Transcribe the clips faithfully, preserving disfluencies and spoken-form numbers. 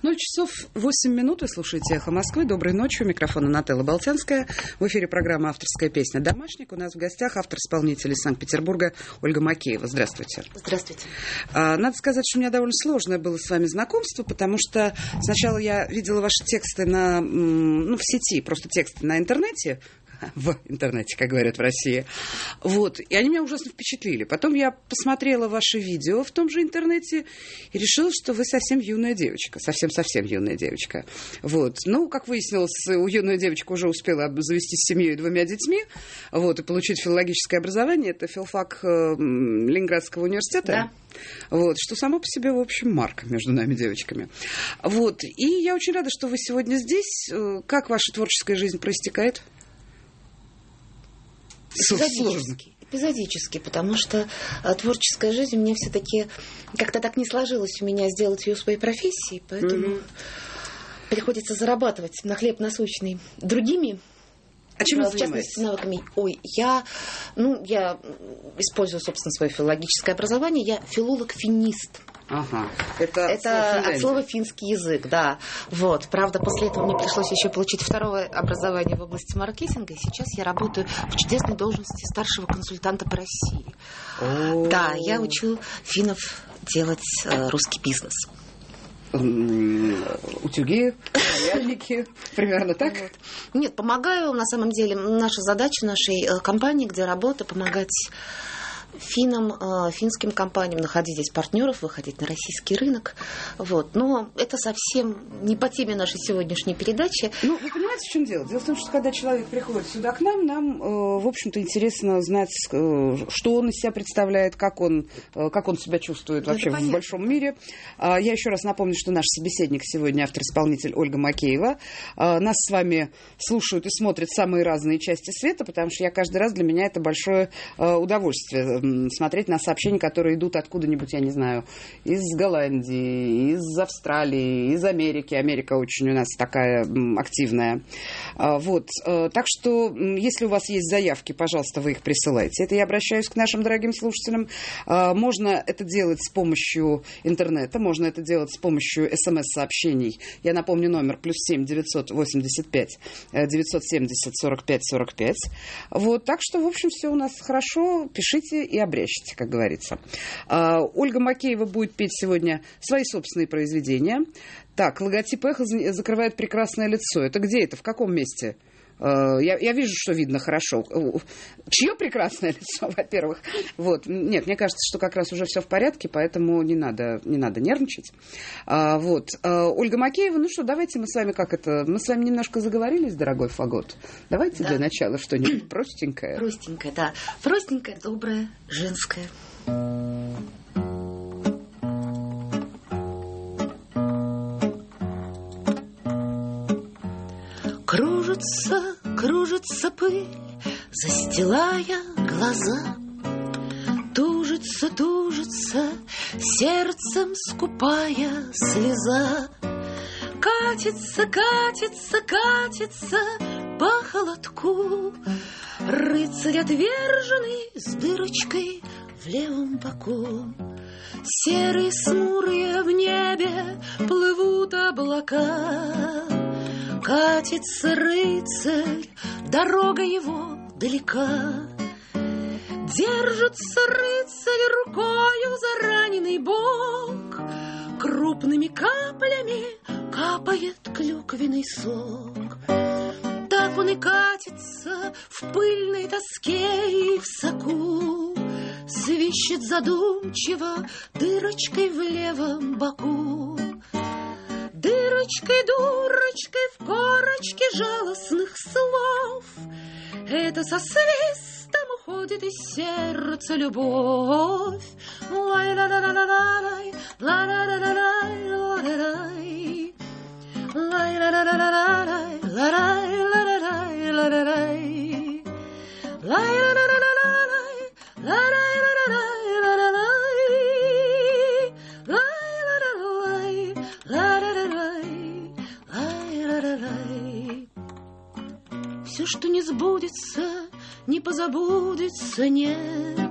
ноль часов восемь минут. Вы слушаете «Эхо Москвы». Доброй ночи. У микрофона Нателла Болтянская. В эфире программа «Авторская песня. Домашник». У нас в гостях автор-исполнитель из Санкт-Петербурга Ольга Макеева. Здравствуйте. Здравствуйте. А, надо сказать, что у меня довольно сложное было с вами знакомство, потому что сначала я видела ваши тексты на, ну, в сети, просто тексты на интернете, в интернете, как говорят в России. Вот. И они меня ужасно впечатлили. Потом я посмотрела ваши видео в том же интернете и решила, что вы совсем юная девочка. Совсем-совсем юная девочка. Вот. Ну, как выяснилось, у юная девочка уже успела завести семью и двумя детьми, вот, и получить филологическое образование. Это филфак э, Ленинградского университета. Да. Вот, что само по себе, в общем, марка между нами, девочками. Вот. И я очень рада, что вы сегодня здесь. Как ваша творческая жизнь проистекает? Эпизодически, эпизодически, потому что а, творческая жизнь у меня все-таки как-то так не сложилось у меня сделать ее своей профессией, поэтому mm-hmm. приходится зарабатывать на хлеб насущный другими. А чем вы в частности, навыками. Ой, я, ну, я использую, собственно, свое филологическое образование. Я филолог-финист. Ага. Это, Это от слова финский язык, да. Вот. Правда, после этого мне пришлось еще получить второе образование в области маркетинга. И сейчас я работаю в чудесной должности старшего консультанта по России. О-о-о. Да, я учу финнов делать э, русский бизнес. Утюги, паяльники, примерно так? Вот. Нет, помогаю, на самом деле, наша задача нашей э, компании, где работа, помогать финнам, э, финским компаниям находить здесь партнеров, выходить на российский рынок. Вот. Но это совсем не по теме нашей сегодняшней передачи. Ну, вы понимаете, в чем дело? Дело в том, что когда человек приходит сюда к нам, нам, э, в общем-то, интересно знать, э, что он из себя представляет, как он, э, как он себя чувствует вообще в большом мире. Э, я еще раз напомню, что наш собеседник сегодня автор-исполнитель Ольга Макеева. Э, нас с вами слушают и смотрят самые разные части света, потому что я каждый раз, для меня это большое э, удовольствие смотреть на сообщения, которые идут откуда-нибудь, я не знаю, из Голландии, из Австралии, из Америки. Америка очень у нас такая активная. Вот. Так что, если у вас есть заявки, пожалуйста, вы их присылайте. Это я обращаюсь к нашим дорогим слушателям. Можно это делать с помощью интернета, можно это делать с помощью смс-сообщений. Я напомню номер плюс семь девятьсот восемьдесят пять девятьсот семьдесят сорок пять сорок пять. Вот. Так что, в общем, все у нас хорошо. Пишите и обрящите, как говорится. Ольга Макеева будет петь сегодня свои собственные произведения. Так, логотип «Эхо» закрывает прекрасное лицо. Это где это? В каком месте? Я, я вижу, что видно хорошо. Чье прекрасное лицо, во-первых? Вот. Нет, мне кажется, что как раз уже все в порядке, поэтому не надо, не надо нервничать. А, вот. А, Ольга Макеева, ну что, давайте мы с вами как это... Мы с вами немножко заговорились, дорогой Фагот. Давайте да. Для начала что-нибудь простенькое. Простенькое, да. Простенькое, доброе, женское. Кружится, кружится пыль, застилая глаза. Тужится, тужится, сердцем скупая слеза. Катится, катится, катится по холодку рыцарь отверженный с дырочкой в левом боку. Серые смурые в небе плывут облака. Катится рыцарь, дорога его далека. Держится рыцарь рукою за раненый бок. Крупными каплями капает клюквенный сок. Так он и катится в пыльной тоске и в соку. Свищет задумчиво дырочкой в левом боку. Дырочкой, дурочкой в корочке жалостных слов. Это со свистом уходит из сердца любовь. Лай-ла-ла-ла-ла-лай, ла-ла-ла-ла-лай, ла-ла-лай. Лай-ла-ла-ла-ла-лай, ла-лай-ла-ла-лай, ла-ла-лай. Лай-ла-ла-ла-ла-лай, ла-лай-ла-ла-лай, ла-ла-лай. Все, что не сбудется, не позабудется, нет.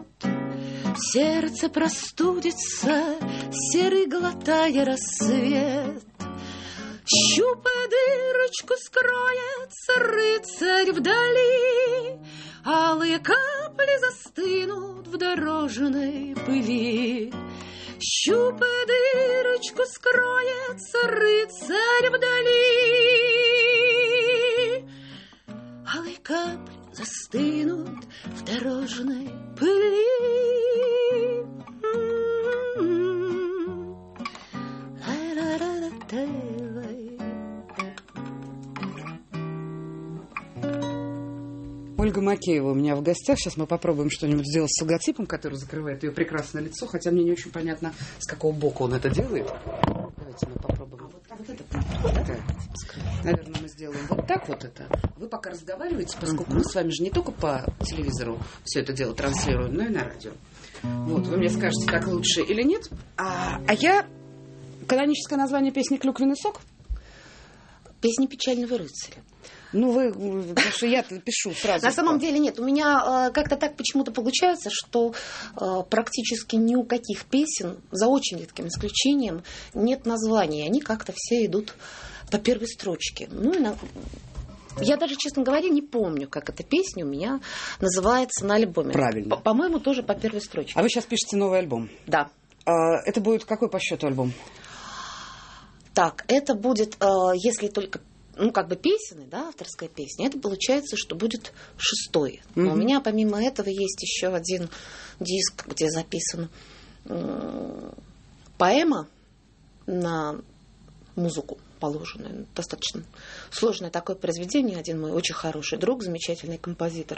Сердце простудится, серый глотая рассвет. Щупая дырочку, скроется рыцарь вдали, алые капли застынут в дорожной пыли. Щупая дырочку, скроется рыцарь вдали, алые капли застынут в дорожной пыли. Ольга Макеева у меня в гостях. Сейчас мы попробуем что-нибудь сделать с логотипом, который закрывает ее прекрасное лицо, хотя мне не очень понятно, с какого бока он это делает. Давайте мы попробуем. А вот, а вот это, да? Наверное, мы сделаем вот так вот это. Вы пока разговариваете, поскольку uh-huh. мы с вами же не только по телевизору все это дело транслируем, но и на радио. Вот, вы мне скажете, так лучше или нет. А, а я... Каноническое название песни «Клюквенный сок»? Песня «Печального рыцаря». Ну, вы, потому что я пишу сразу. На самом деле нет. У меня э, как-то так почему-то получается, что э, практически ни у каких песен, за очень редким исключением, нет названий. Они как-то все идут по первой строчке. Ну, и на... Я даже, честно говоря, не помню, как эта песня у меня называется на альбоме. Правильно. По-моему, тоже по первой строчке. А вы сейчас пишете новый альбом? Да. А, это будет какой по счету альбом? Так, это будет, э, если только... Ну, как бы песенный, да, авторская песня, это получается, что будет шестой. Но mm-hmm. у меня помимо этого есть еще один диск, где записана э, поэма на музыку положенную. Достаточно сложное такое произведение. Один мой очень хороший друг, замечательный композитор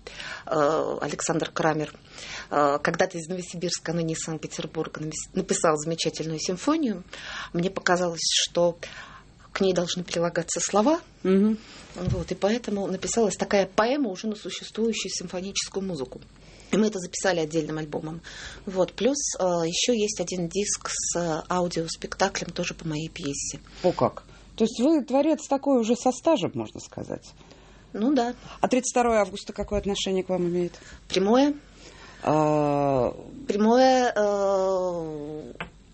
э, Александр Крамер, э, когда-то из Новосибирска, но не из Санкт-Петербурга, написал замечательную симфонию. Мне показалось, что к ней должны прилагаться слова, угу. вот, и поэтому написалась такая поэма уже на существующую симфоническую музыку. И мы это записали отдельным альбомом. Вот. Плюс э, еще есть один диск с э, аудиоспектаклем тоже по моей пьесе. О как! То есть вы творец такой уже со стажем, можно сказать? Ну да. А тридцать второго августа какое отношение к вам имеет? Прямое. А... Прямое... Э...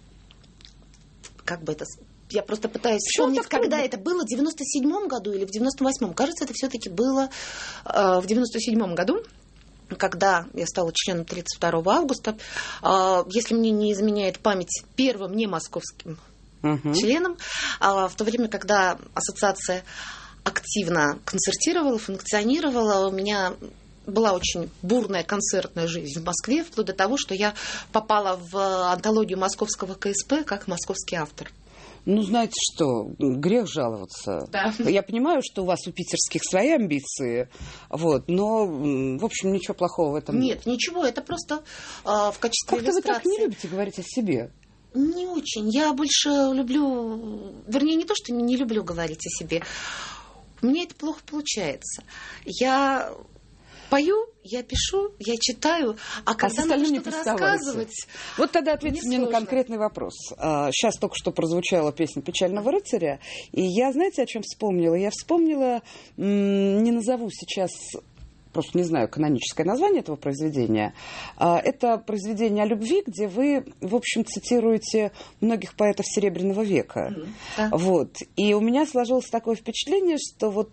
Как бы это... Я просто пытаюсь вспомнить, когда это было, в девяносто седьмом году или в девяносто восьмом. Кажется, это все-таки было э, в девяносто седьмом году, когда я стала членом тридцать второго августа. Э, если мне не изменяет память, первым не московским uh-huh. членом. А в то время, когда ассоциация активно концертировала, функционировала, у меня была очень бурная концертная жизнь в Москве, вплоть до того, что я попала в антологию московского ка эс пэ как московский автор. Ну, знаете что, грех жаловаться. Да. Я понимаю, что у вас у питерских свои амбиции, вот, но, в общем, ничего плохого в этом нет. Нет, ничего, это просто э, в качестве Как-то иллюстрации. Вы так не любите говорить о себе. Не очень. Я больше люблю, вернее, не то, что не люблю говорить о себе. У меня это плохо получается. Я пою, я пишу, я читаю, а когда а надо что-то рассказывать... Вот тогда ответьте мне, мне на конкретный вопрос. Сейчас только что прозвучала песня «Печального рыцаря», и я, знаете, о чем вспомнила? Я вспомнила, не назову сейчас... просто не знаю каноническое название этого произведения. Это произведение о любви, где вы, в общем, цитируете многих поэтов Серебряного века. Mm-hmm. Да. Вот. И у меня сложилось такое впечатление, что вот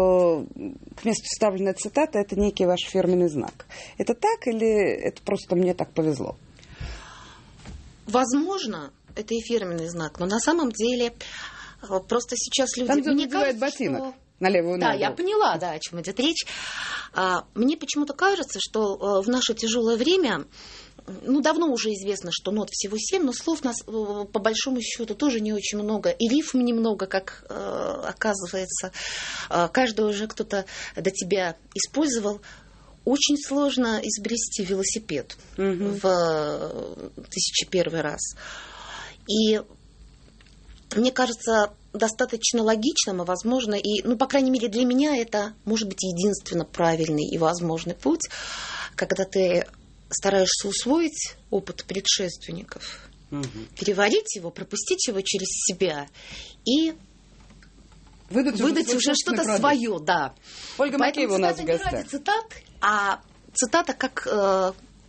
к месту вставленная цитата – это некий ваш фирменный знак. Это так или это просто мне так повезло? Возможно, это и фирменный знак, но на самом деле просто сейчас люди... Там, где он мне надевает кажется, ботинок. Что... На левую да, ногу. я поняла, да, о чем идет речь. Мне почему-то кажется, что в наше тяжелое время, ну, давно уже известно, что нот всего семь, но слов нас, по большому счету, тоже не очень много. И рифм немного, как оказывается. Каждый уже кто-то до тебя использовал. Очень сложно изобрести велосипед угу. в тысяча первый раз. И мне кажется, достаточно логичным и возможно, и, ну, по крайней мере, для меня это, может быть, единственно правильный и возможный путь, когда ты стараешься усвоить опыт предшественников, угу. переварить его, пропустить его через себя и выдать, выдать уже, уже что-то продукт. Свое, да. Ольга Макеева у нас в гостях. Не ради цитат, а цитата как э,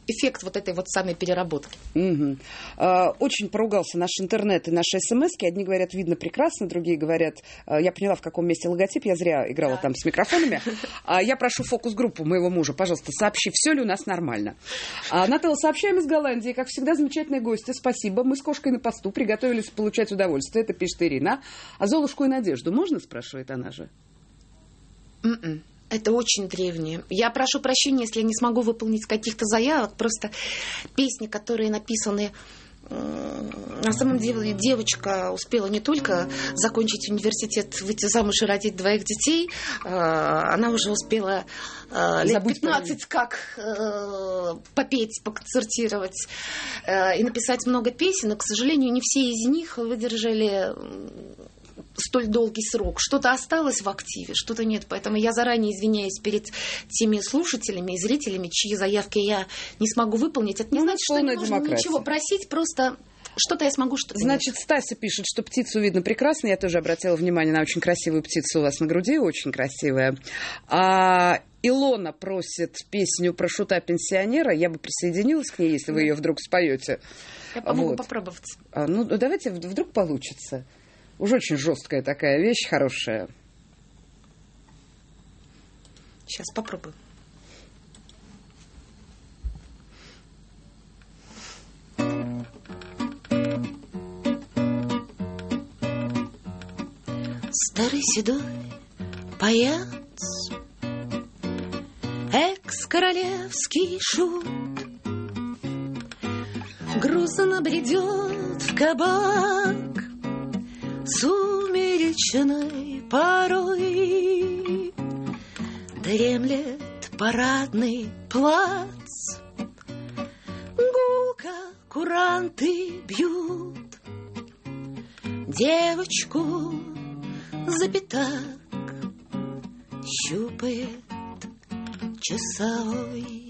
эффект вот этой вот самой переработки. Угу. А, очень поругался наш интернет и наши смски. Одни говорят, видно прекрасно, другие говорят, я поняла, в каком месте логотип, я зря играла да. там с микрофонами. А, я прошу фокус-группу моего мужа, пожалуйста, сообщи, все ли у нас нормально. А, Нателла, сообщаем из Голландии, как всегда, замечательные гости, спасибо. Мы с кошкой на посту приготовились получать удовольствие, это пишет Ирина. А Золушку и Надежду можно, спрашивает она же? Mm-mm. Это очень древнее. Я прошу прощения, если я не смогу выполнить каких-то заявок. Просто песни, которые написаны... На самом деле девочка успела не только закончить университет, выйти замуж и родить двоих детей, она уже успела лет Забудь пятнадцать как попеть, поконцертировать и написать много песен. Но, к сожалению, не все из них выдержали столь долгий срок. Что-то осталось в активе, что-то нет. Поэтому я заранее извиняюсь перед теми слушателями и зрителями, чьи заявки я не смогу выполнить. Это не ну, значит, что не нужно ничего просить, просто что-то я смогу, что-то Значит, нет. Стася пишет, что птицу видно прекрасно. Я тоже обратила внимание на очень красивую птицу у вас на груди, очень красивая. А Илона просит песню про шута-пенсионера. Я бы присоединилась к ней, если вы ее вдруг споете. Я помогу вот. попробовать. А, ну, давайте, вдруг получится. Уж очень жесткая такая вещь, хорошая. Сейчас попробую. Старый седой паяц, экс-королевский шут, грустно бредет в кабак сумеречной порой, дремлет парадный плац, гулко куранты бьют, девочку за пятак щупает часовой.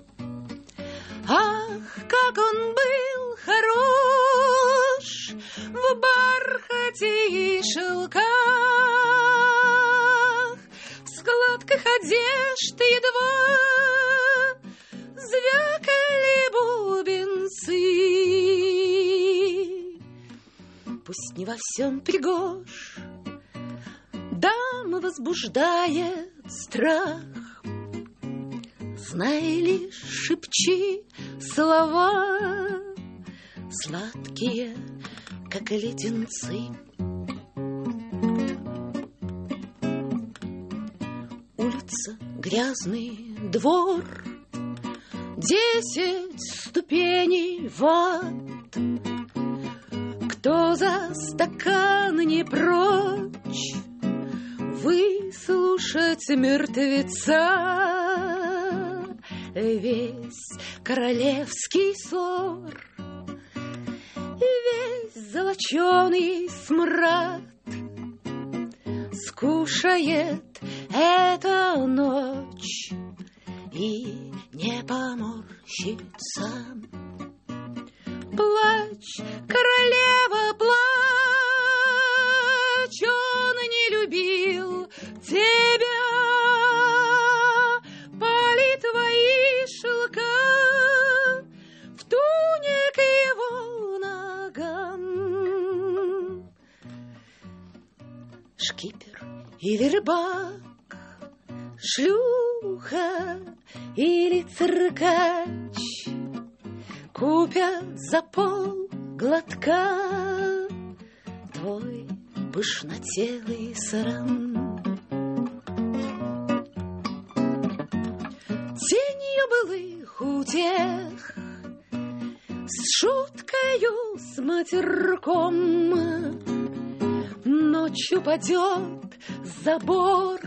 Ах, как он был хорош в бархате и шелках, в складках одежд едва звякали бубенцы. Пусть не во всем пригож, дам возбуждает страх, знай лишь, шепчи слова сладкие, как леденцы. Улица, грязный двор, десять ступеней в ад. Кто за стакан не прочь выслушать мертвеца, весь королевский ссор, весь золоченый смрад скушает эту ночь и не поморщится. Плачь, королева, плачь, он не любил тебя, пали твои шелка в туник его ногам. Шкипер или рыбак, шлюха или циркач купят за пол глотка твой пышнотелый срам. Тенью былых утех, с шуткою, с матерком, ночью падет за борт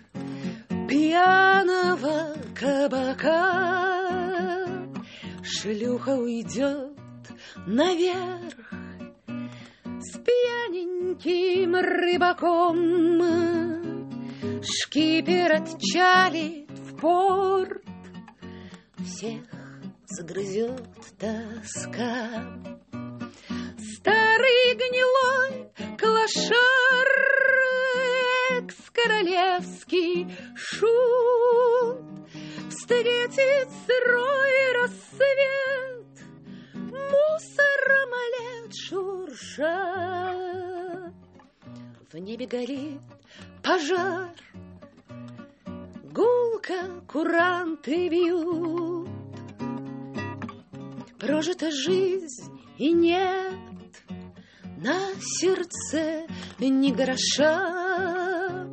пьяного кабака. Шлюха уйдет наверх с пьяненьким рыбаком. Шкипер отчалит в порт, всех загрызет тоска. Старый гнилой клошар, экс-королевский шут, встретит сырой рассвет В небе горит пожар, гулко куранты бьют. Прожита жизнь и нет на сердце ни гроша.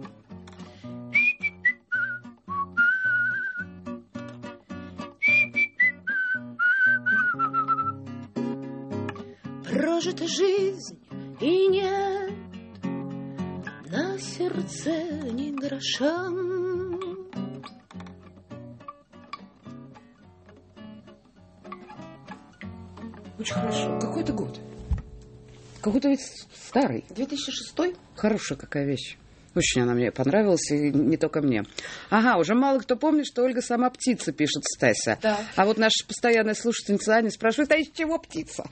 Прожита жизнь и нет на сердце ни гроша. Очень хорошо. Какой это год? Какой-то ведь старый. две тысячи шестой. Хорошая какая вещь. Очень она мне понравилась, и не только мне. Ага, уже мало кто помнит, что Ольга сама птица, пишет Стася. Да. А вот наша постоянная слушательница Аня спрашивает, а из чего птица?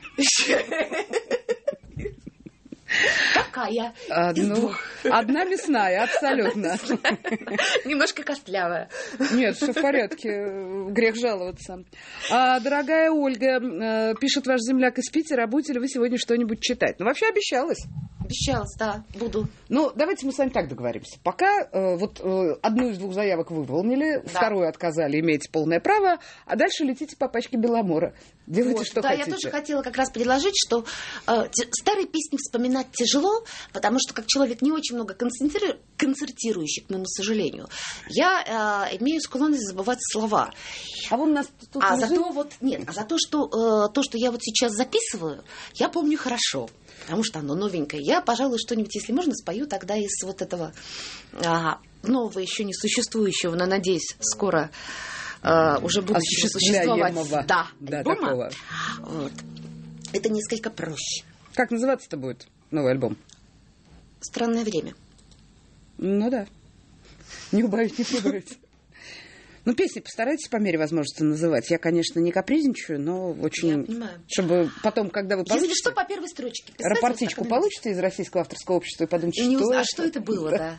Какая? А, ну, одна мясная, абсолютно. Немножко костлявая. Нет, все в порядке, грех жаловаться. А, дорогая Ольга, пишет ваш земляк из Питера, будете ли вы сегодня что-нибудь читать? Ну, вообще обещалась. Обещалась, да, буду. Ну, давайте мы с вами так договоримся. Пока э, вот э, одну из двух заявок вы выполнили, да. Вторую отказали, имеете полное право, а дальше летите по пачке Беломора. Делайте, вот, что да, хотите. Да, я тоже хотела как раз предложить, что э, те, старые песни вспоминать тяжело, потому что как человек не очень много концентри... концертирующий, к моему сожалению, я э, имею склонность забывать слова. А вон нас тут а лежит... за то вот нет, а за то, что э, то, что я вот сейчас записываю, я помню хорошо. Потому что оно новенькое. Я, пожалуй, что-нибудь, если можно, спою тогда из вот этого а, нового, еще не существующего, но, надеюсь, скоро а, уже будущего существовать. Да, да, альбома. Такого. Вот. Это несколько проще. Как называться-то будет новый альбом? «Странное время». Ну да. Не убавить, не прибавить. Ну, песни постарайтесь по мере возможности называть. Я, конечно, не капризничаю, но очень... Я понимаю. Чтобы потом, когда вы получите... Если что, по первой строчке. Рапортичку вот получите из Российского авторского общества и подумайте, и что узна... это. А что это было, да?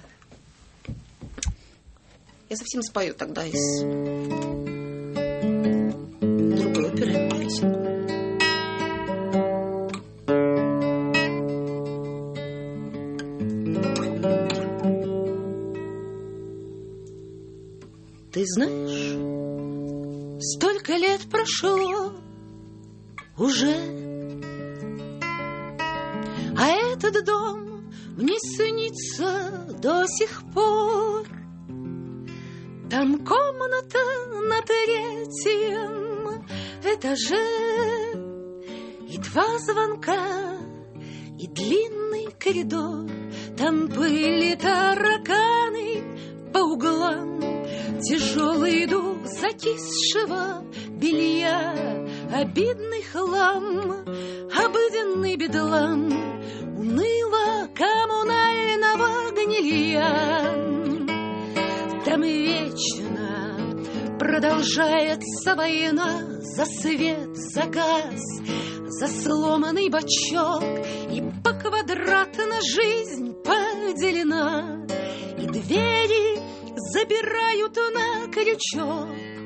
Я совсем спою тогда из другой оперы песенку. Ты знаешь, столько лет прошло уже, а этот дом мне снится до сих пор. Там комната на третьем этаже, и два звонка, и длинный коридор. Там пыль и тараканы по углам, тяжелый дух закисшего белья, обидный хлам, обыденный бедлам, уныло коммунального гнилья. Там вечно продолжается война за свет, за газ, за сломанный бачок, и поквадратно жизнь поделена, и двери забирают на крючок.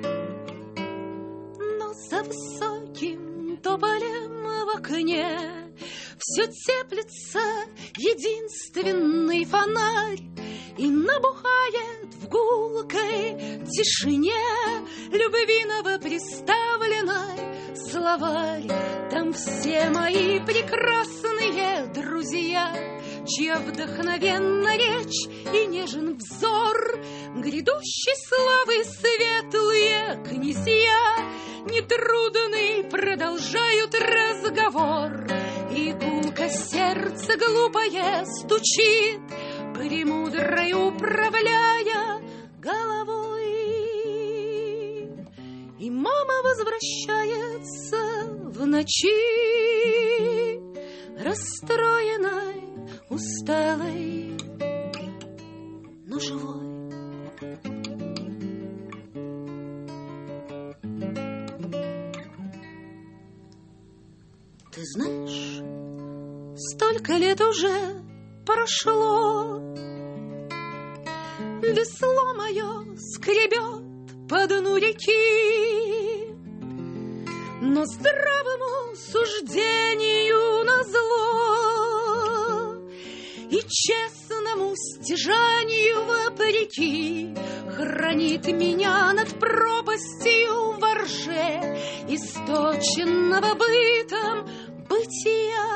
Но за высоким тополем в окне все теплится единственный фонарь, и набухает в гулкой тишине любвиного представленной словарь. Там все мои прекрасные друзья, чья вдохновенна речь и нежен взор, грядущей славы светлые князья нетрудный продолжают разговор, и гулко сердце глупое стучит, премудрой управляя головой. И мама возвращается в ночи, расстроенной, усталой, но живой. Ты знаешь, столько лет уже прошло, весло мое скребет по дну реки, но здравому суждению назло и честно всякому стяжанию вопреки, хранит меня над пропастью во рже источенного бытом бытия.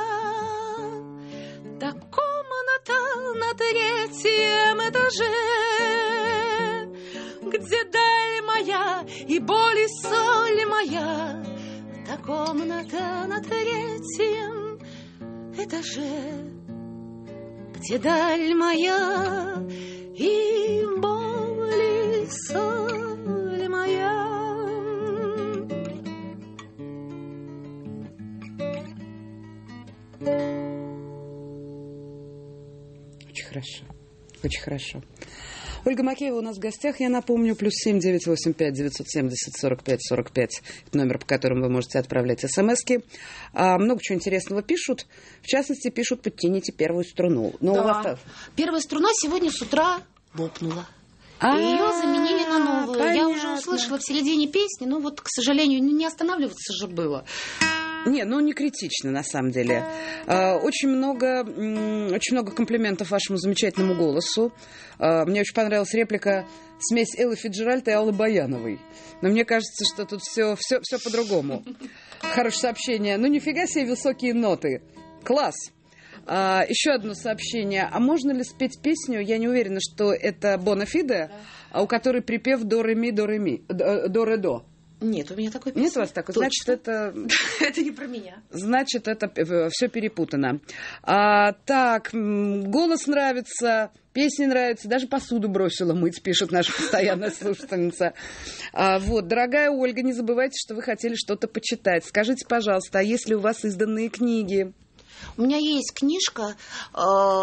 Та комната на третьем этаже, где даль моя и боль и соль моя. Та комната на третьем этаже, где даль моя и боль и соль моя. Очень хорошо, очень хорошо. Ольга Макеева у нас в гостях. Я напомню, плюс семь девятьсот восемьдесят пять девятьсот семьдесят сорок пять сорок пять. Это номер, по которому вы можете отправлять смски. А, много чего интересного пишут. В частности, пишут: подтяните первую струну. Но да. у вас... Первая струна сегодня с утра лопнула. А, ее заменили на новую. понятно. Я уже услышала в середине песни, но вот, к сожалению, не останавливаться же было. Не, ну не критично, на самом деле. Очень много, очень много комплиментов вашему замечательному голосу. Мне очень понравилась реплика «Смесь Эллы Фицджеральд и Аллы Баяновой». Но мне кажется, что тут все, все, все по-другому. Хорошее сообщение. Ну, нифига себе высокие ноты. Класс. А, еще одно сообщение. А можно ли спеть песню? Я не уверена, что это Бонафиде, да. У которой припев до-ре-ми, до-ре-ми, до-ре-до. Нет, у меня такой песни. Нет у вас такой? Точно. Значит, это... Это не про меня. Значит, это все перепутано. А, так, голос нравится, песни нравятся, даже посуду бросила мыть, пишет наша постоянная слушательница. А, вот, дорогая Ольга, не забывайте, что вы хотели что-то почитать. Скажите, пожалуйста, а есть ли у вас изданные книги? У меня есть книжка, э,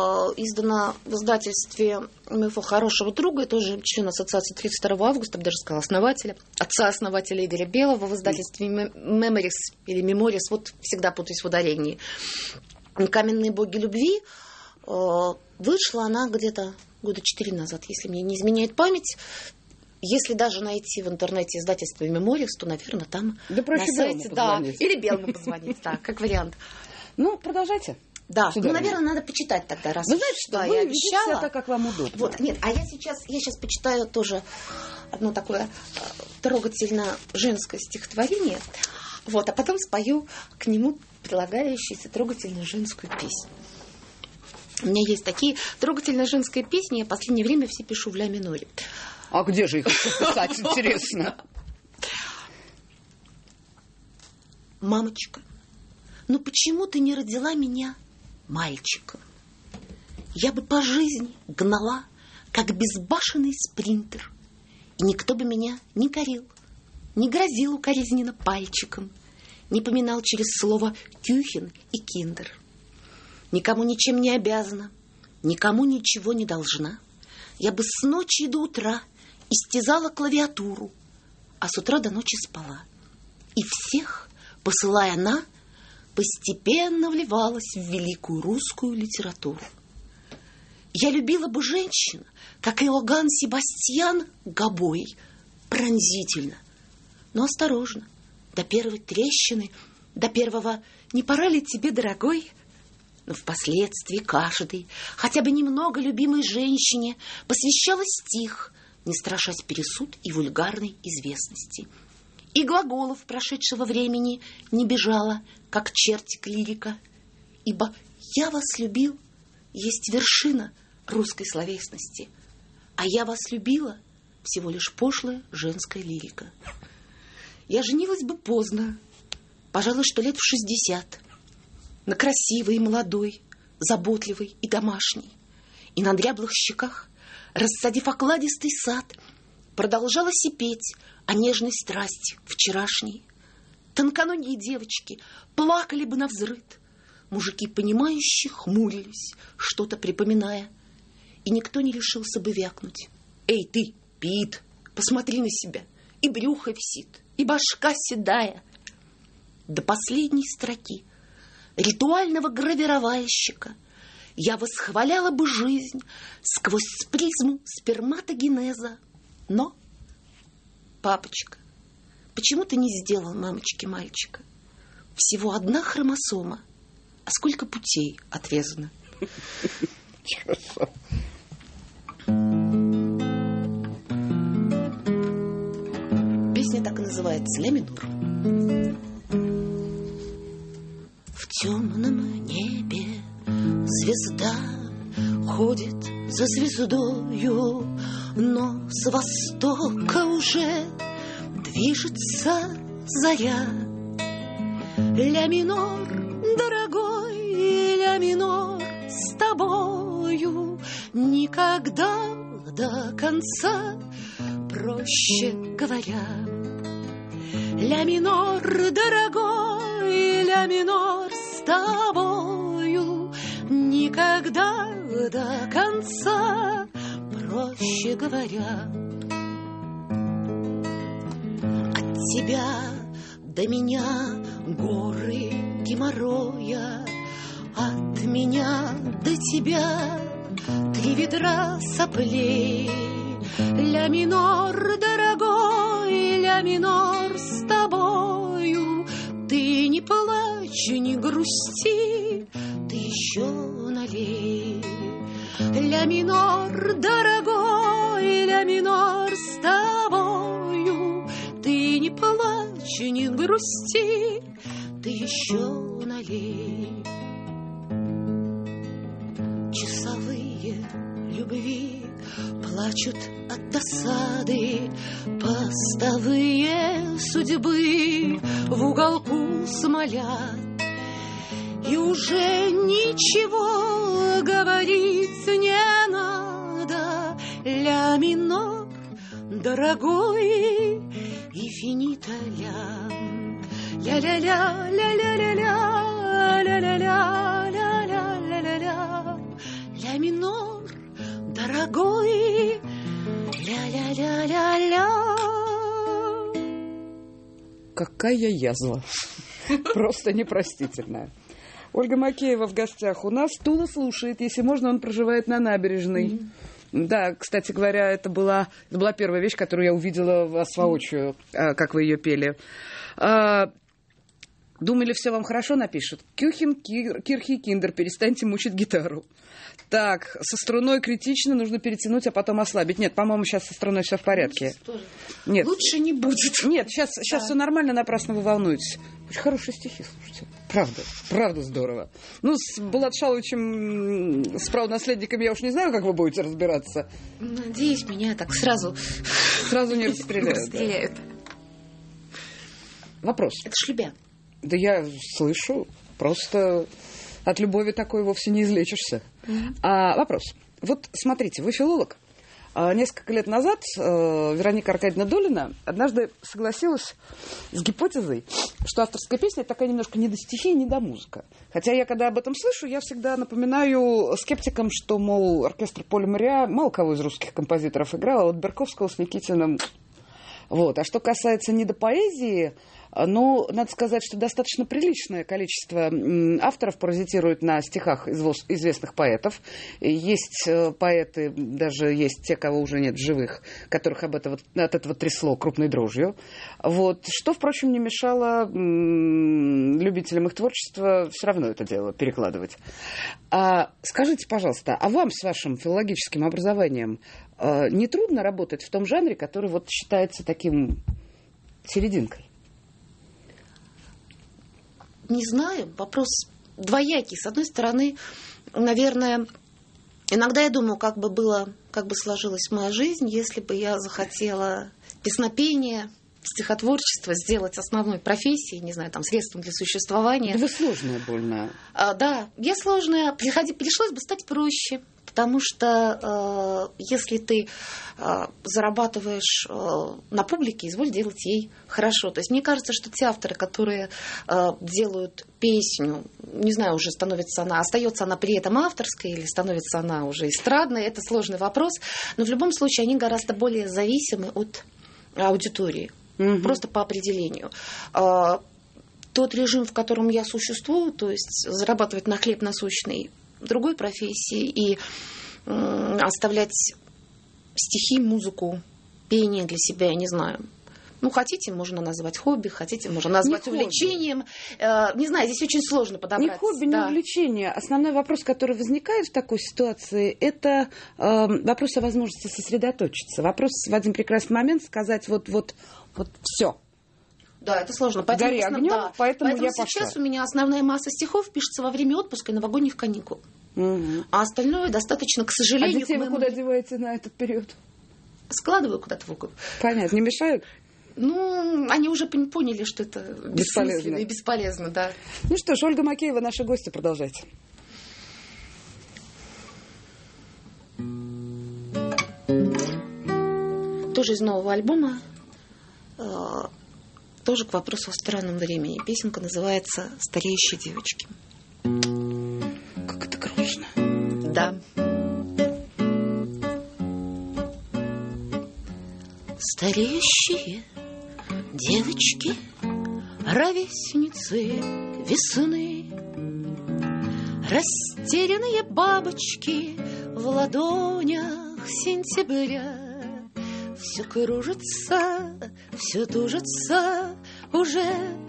издана в издательстве моего хорошего друга, тоже член ассоциации тридцать второго августа, я бы даже сказала, основателя, отца-основателя Игоря Белого, в издательстве Memories или Memories, вот всегда путаюсь в ударении. «Каменные боги любви». Э, вышла она где-то года четыре назад, если мне не изменяет память. Если даже найти в интернете издательство Memories, то, наверное, там да на сайте, да, или Белому позвонить, да, как вариант. Ну, продолжайте. Да, ну, наверное, надо почитать тогда, раз вы знаете, что да, вы я ведите обещала. Это как вам удобно. Вот, нет, а я сейчас, я сейчас почитаю тоже одно такое трогательно женское стихотворение, вот, а потом спою к нему прилагающуюся трогательно женскую песню. У меня есть такие трогательно женские песни, я в последнее время все пишу в ля миноре. А где же их писать, интересно? Мамочка, ну почему ты не родила меня мальчиком? Я бы по жизни гнала, как безбашенный спринтер, и никто бы меня не корил, не грозил укоризненно пальчиком, не поминал через слово «кюхен» и «киндер». Никому ничем не обязана, никому ничего не должна. Я бы с ночи до утра истязала клавиатуру, а с утра до ночи спала. И всех, посылая на, постепенно вливалась в великую русскую литературу. Я любила бы женщин, как Иоганн Себастьян Гобой, пронзительно, но осторожно, до первой трещины, до первого «не пора ли тебе, дорогой?». Но впоследствии каждой, хотя бы немного любимой женщине, посвящала стих, не страшась пересуд и вульгарной известности. И глаголов прошедшего времени не бежала, как чертик лирика, ибо «я вас любил» есть вершина русской словесности, а «я вас любила» всего лишь пошлая женская лирика. Я женилась бы поздно, пожалуй, что лет в шестьдесят, на красивой и молодой, заботливой и домашней, и на дряблых щеках, рассадив окладистый сад, продолжала сипеть о нежной страсти вчерашней. Тонконогие девочки плакали бы навзрыд, мужики, понимающие, хмурились, что-то припоминая, и никто не решился бы вякнуть: «Эй, ты, Пит, посмотри на себя, и брюхо висит, и башка седая». До последней строки ритуального гравировальщика я восхваляла бы жизнь сквозь призму сперматогенеза. Но, папочка, почему ты не сделал мамочке мальчика? Всего одна хромосома, а сколько путей отрезано? называется «Ля минор». В темном небе звезда ходит за звездою, но с востока уже движется заря. Ля минор, дорогой, ля минор, с тобою никогда до конца, проще говоря. Ля минор, дорогой, ля минор, с тобою никогда до конца, проще говоря. От тебя до меня горы геморроя, от меня до тебя три ведра соплей. Ля минор, дорогой, ля минор, с тобою ты не плачь, не грусти, ты еще налей. Ля минор, дорогой, ля минор, с тобою ты не плачь, не грусти, ты еще налей. Часовые любви плачут от досады, постовые судьбы в уголку смолят. И уже ничего говорить не надо. Ля минор, дорогой, и финита ля. Ля-ля-ля, ля-ля-ля-ля, ля-ля-ля, ля-ля-ля-ля-ля. Ля минор, дорогой, ля-ля-ля-ля-ля. Какая язва. Просто непростительная. Ольга Макеева в гостях у нас. Тула слушает. Если можно, он проживает на набережной. Mm-hmm. Да, кстати говоря, это была, это была первая вещь, которую я увидела вас воочию, mm-hmm. как вы ее пели. А, думали, все вам хорошо напишут? Кюхин, Кир, Кирхи, Киндер, перестаньте мучить гитару. Так, со струной критично, нужно перетянуть, а потом ослабить. Нет, по-моему, сейчас со струной все в порядке. Нет. Лучше не будет. Нет, сейчас, сейчас да. все нормально, напрасно вы волнуетесь. Очень хорошие стихи, слушайте. Правда, правда здорово. Ну, с Булат Шаловичем, с правонаследниками я уж не знаю, как вы будете разбираться. Надеюсь, меня так сразу... Сразу не расстреляют. Расстреляют. Вопрос. Это шлебя. Да я слышу, просто от любови такой вовсе не излечишься. Mm-hmm. А, вопрос. Вот смотрите, вы филолог. А, несколько лет назад а, Вероника Аркадьевна Долина однажды согласилась с гипотезой, что авторская песня – это такая немножко не до стихи, не до музыка. Хотя я, когда об этом слышу, я всегда напоминаю скептикам, что, мол, оркестр Поля Мориа мало кого из русских композиторов играл, а вот Берковского с Никитиным... Вот. А что касается недопоэзии, ну, надо сказать, что достаточно приличное количество авторов паразитирует на стихах известных поэтов. Есть поэты, даже есть те, кого уже нет в живых, которых об этого, от этого трясло крупной дрожью. Вот. Что, впрочем, не мешало любителям их творчества все равно это дело перекладывать. А скажите, пожалуйста, а вам с вашим филологическим образованием не трудно работать в том жанре, который вот считается таким серединкой? Не знаю, вопрос двоякий. С одной стороны, наверное, иногда я думаю, как бы было, как бы сложилась моя жизнь, если бы я захотела песнопение, стихотворчество сделать основной профессией, не знаю, там, средством для существования. Да вы сложная больно. А, да, я сложная. Приходи, пришлось бы стать проще. Потому что э, если ты э, зарабатываешь э, на публике, изволь делать ей хорошо. То есть мне кажется, что те авторы, которые э, делают песню, не знаю, уже становится она, остается она при этом авторской или становится она уже эстрадной, это сложный вопрос. Но в любом случае они гораздо более зависимы от аудитории. Mm-hmm. Просто по определению. Э, тот режим, в котором я существую, то есть зарабатывать на хлеб насущный, другой профессии и э, оставлять стихи, музыку, пение для себя, я не знаю. Ну, хотите, можно назвать хобби, хотите, можно назвать не увлечением. Э, не знаю, здесь очень сложно подобрать. Не хобби, да. Не увлечение. Основной вопрос, который возникает в такой ситуации, это э, вопрос о возможности сосредоточиться. Вопрос в один прекрасный момент сказать вот, вот, вот все. Да, это сложно. Поэтому, Гори огнем, да. поэтому, поэтому я сейчас пошла. у меня основная масса стихов пишется во время отпуска и новогодних каникул. Угу. А остальное достаточно, к сожалению... А детей к вы моему... куда деваете на этот период? Складываю куда-то в угол. Понятно. Не мешают? Ну, они уже поняли, что это бессмысленно и бесполезно, да. Ну что ж, Ольга Макеева, наши гости, продолжайте. Тоже из нового альбома, э, тоже к вопросу о странном времени. Песенка называется «Стареющие девочки». Как это грустно. Да. Стареющие девочки, ровесницы весны, растерянные бабочки в ладонях сентября. Все кружится, все тужится, уже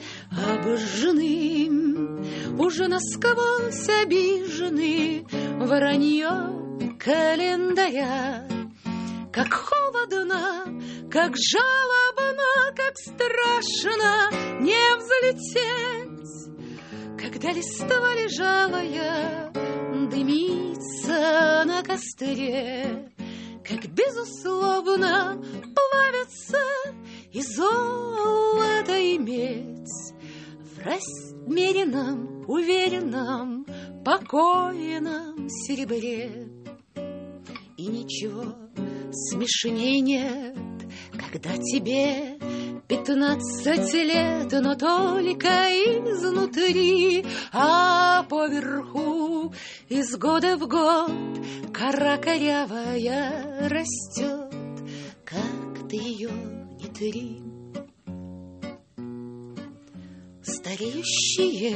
обожжены, уже насквозь обижены вранье календаря. Как холодно, как жалобно, как страшно не взлететь, когда листва лежалая дымится на костре. Как безусловно плавятся и золото, и медь в размеренном, уверенном, покойном серебре. И ничего смешней нет, когда тебе пятнадцать лет, но только изнутри, а поверху из года в год кора корявая растет, как ты ее не три. Стареющие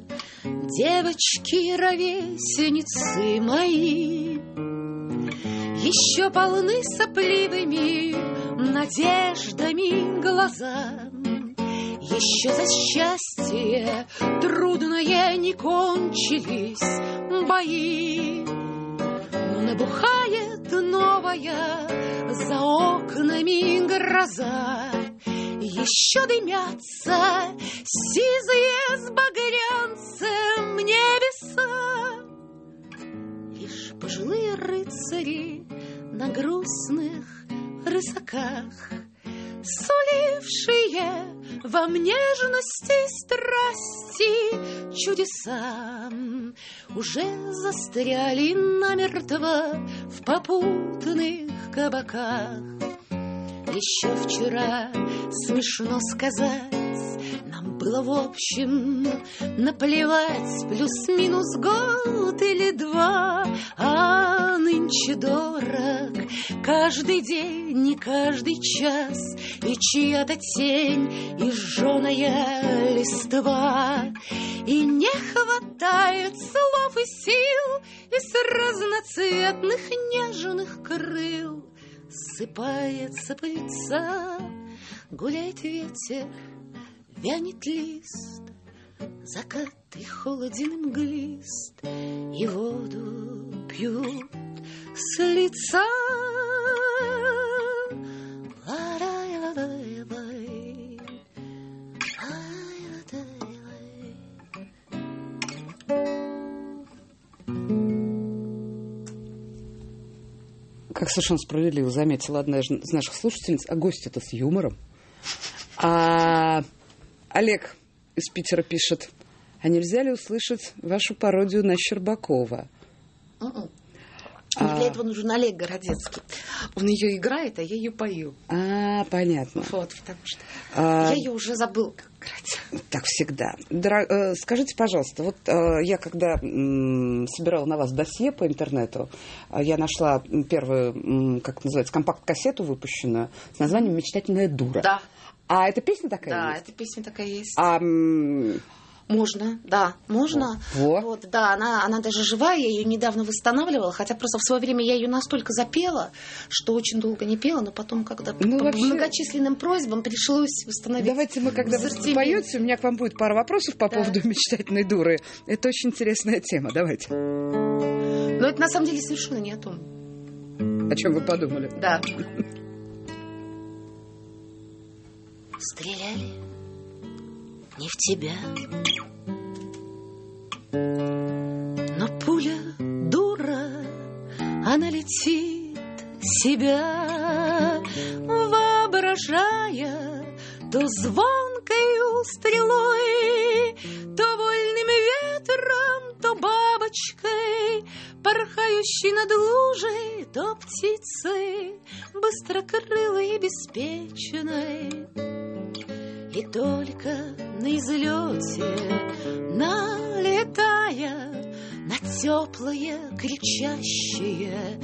девочки-ровесницы мои еще полны сопливыми надеждами глаза. Еще за счастье трудное не кончились бои, но набухает новая за окнами гроза. Еще дымятся сизые с багрянцем небеса. Лишь пожилые рыцари на грустных рысаках, сулившие вам нежности и страсти чудеса, уже застряли намертво в попутных кабаках. Еще вчера смешно сказать, нам было в общем наплевать, плюс-минус год или два, а нынче дорог каждый день и каждый час, и чья-то тень, и жженая листва. И не хватает слов и сил, и с разноцветных нежных крыл ссыпается пыльца, гуляет ветер, вянет лист, закаты холоден мглист, и воду пьют с лица. Как совершенно справедливо заметила одна из наших слушательниц, а гость это с юмором. А Олег из Питера пишет: а нельзя ли услышать вашу пародию на Щербакова? Mm-mm. А... Для этого нужен Олег Городецкий. Он ее играет, а я ее пою. А, понятно. Вот, потому что а... я ее уже забыл, как играть. Так всегда. Дорог... Скажите, пожалуйста, вот я когда собирала на вас досье по интернету, я нашла первую, как называется, компакт-кассету выпущенную с названием «Мечтательная дура». Да. А эта песня такая да, есть? Да, эта песня такая есть. А... Можно, да, можно. Вот. Вот, да, она, она даже живая, я ее недавно восстанавливала, хотя просто в свое время я ее настолько запела, что очень долго не пела, но потом, когда ну, по вообще... многочисленным просьбам пришлось восстановить. Давайте мы, когда вы поете, у меня к вам будет пара вопросов по да. поводу «Мечтательной дуры». Это очень интересная тема, давайте. Но это на самом деле совершенно не о том. О чем вы подумали? Да. Стреляли не в тебя. Но пуля дура, она летит себя, воображая то звонкою стрелой, то вольным ветром, то бабочкой, порхающей над лужей, то птицей, быстрокрылой и беспечной. И только на излете, налетая на теплое, кричащее,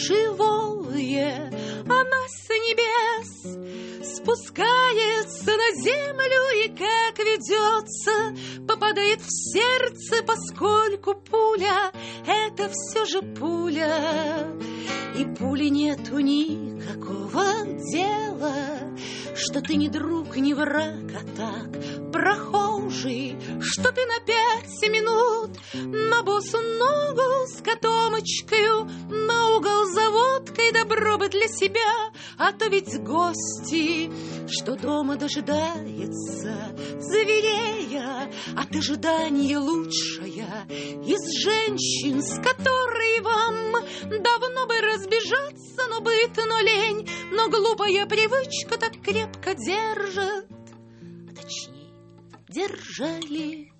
живое, она с небес спускается на землю и, как ведется, попадает в сердце, поскольку пуля — это все же пуля. И пули нету никакого дела, что ты не друг, не враг, а так прохожий, что ты на пять минут на босу ногу с котомочкою, на угол за водкой, добро бы для себя, а то ведь гости, что дома дожидается, зверея от ожидания лучшая из женщин, с которой вам давно бы разбежаться, но быт, но лень, но глупая привычка так крепко держит, а точнее держали.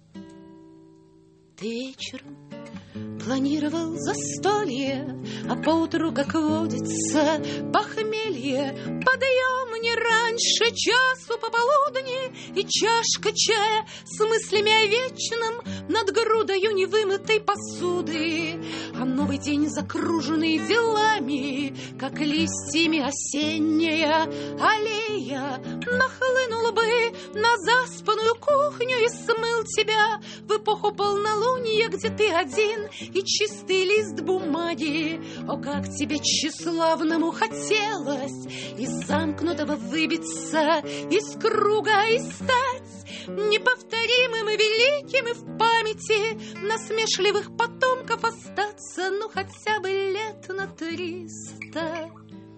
Ты вечером планировал застолье, а поутру, как водится, похмелье, подъем не раньше часу пополудни и чашка чая с мыслями о вечном над грудою невымытой посуды. А новый день, закруженный делами, как листьями осенняя аллея, нахлынул бы на заспанную кухню и смыл тебя в эпоху полнолуния, где ты один и чистый лист бумаги. О, как тебе тщеславному хотелось из замкнутого выбиться из круга и стать неповторимым и великим, и в памяти насмешливых потомков остаться, ну, хотя бы лет на триста.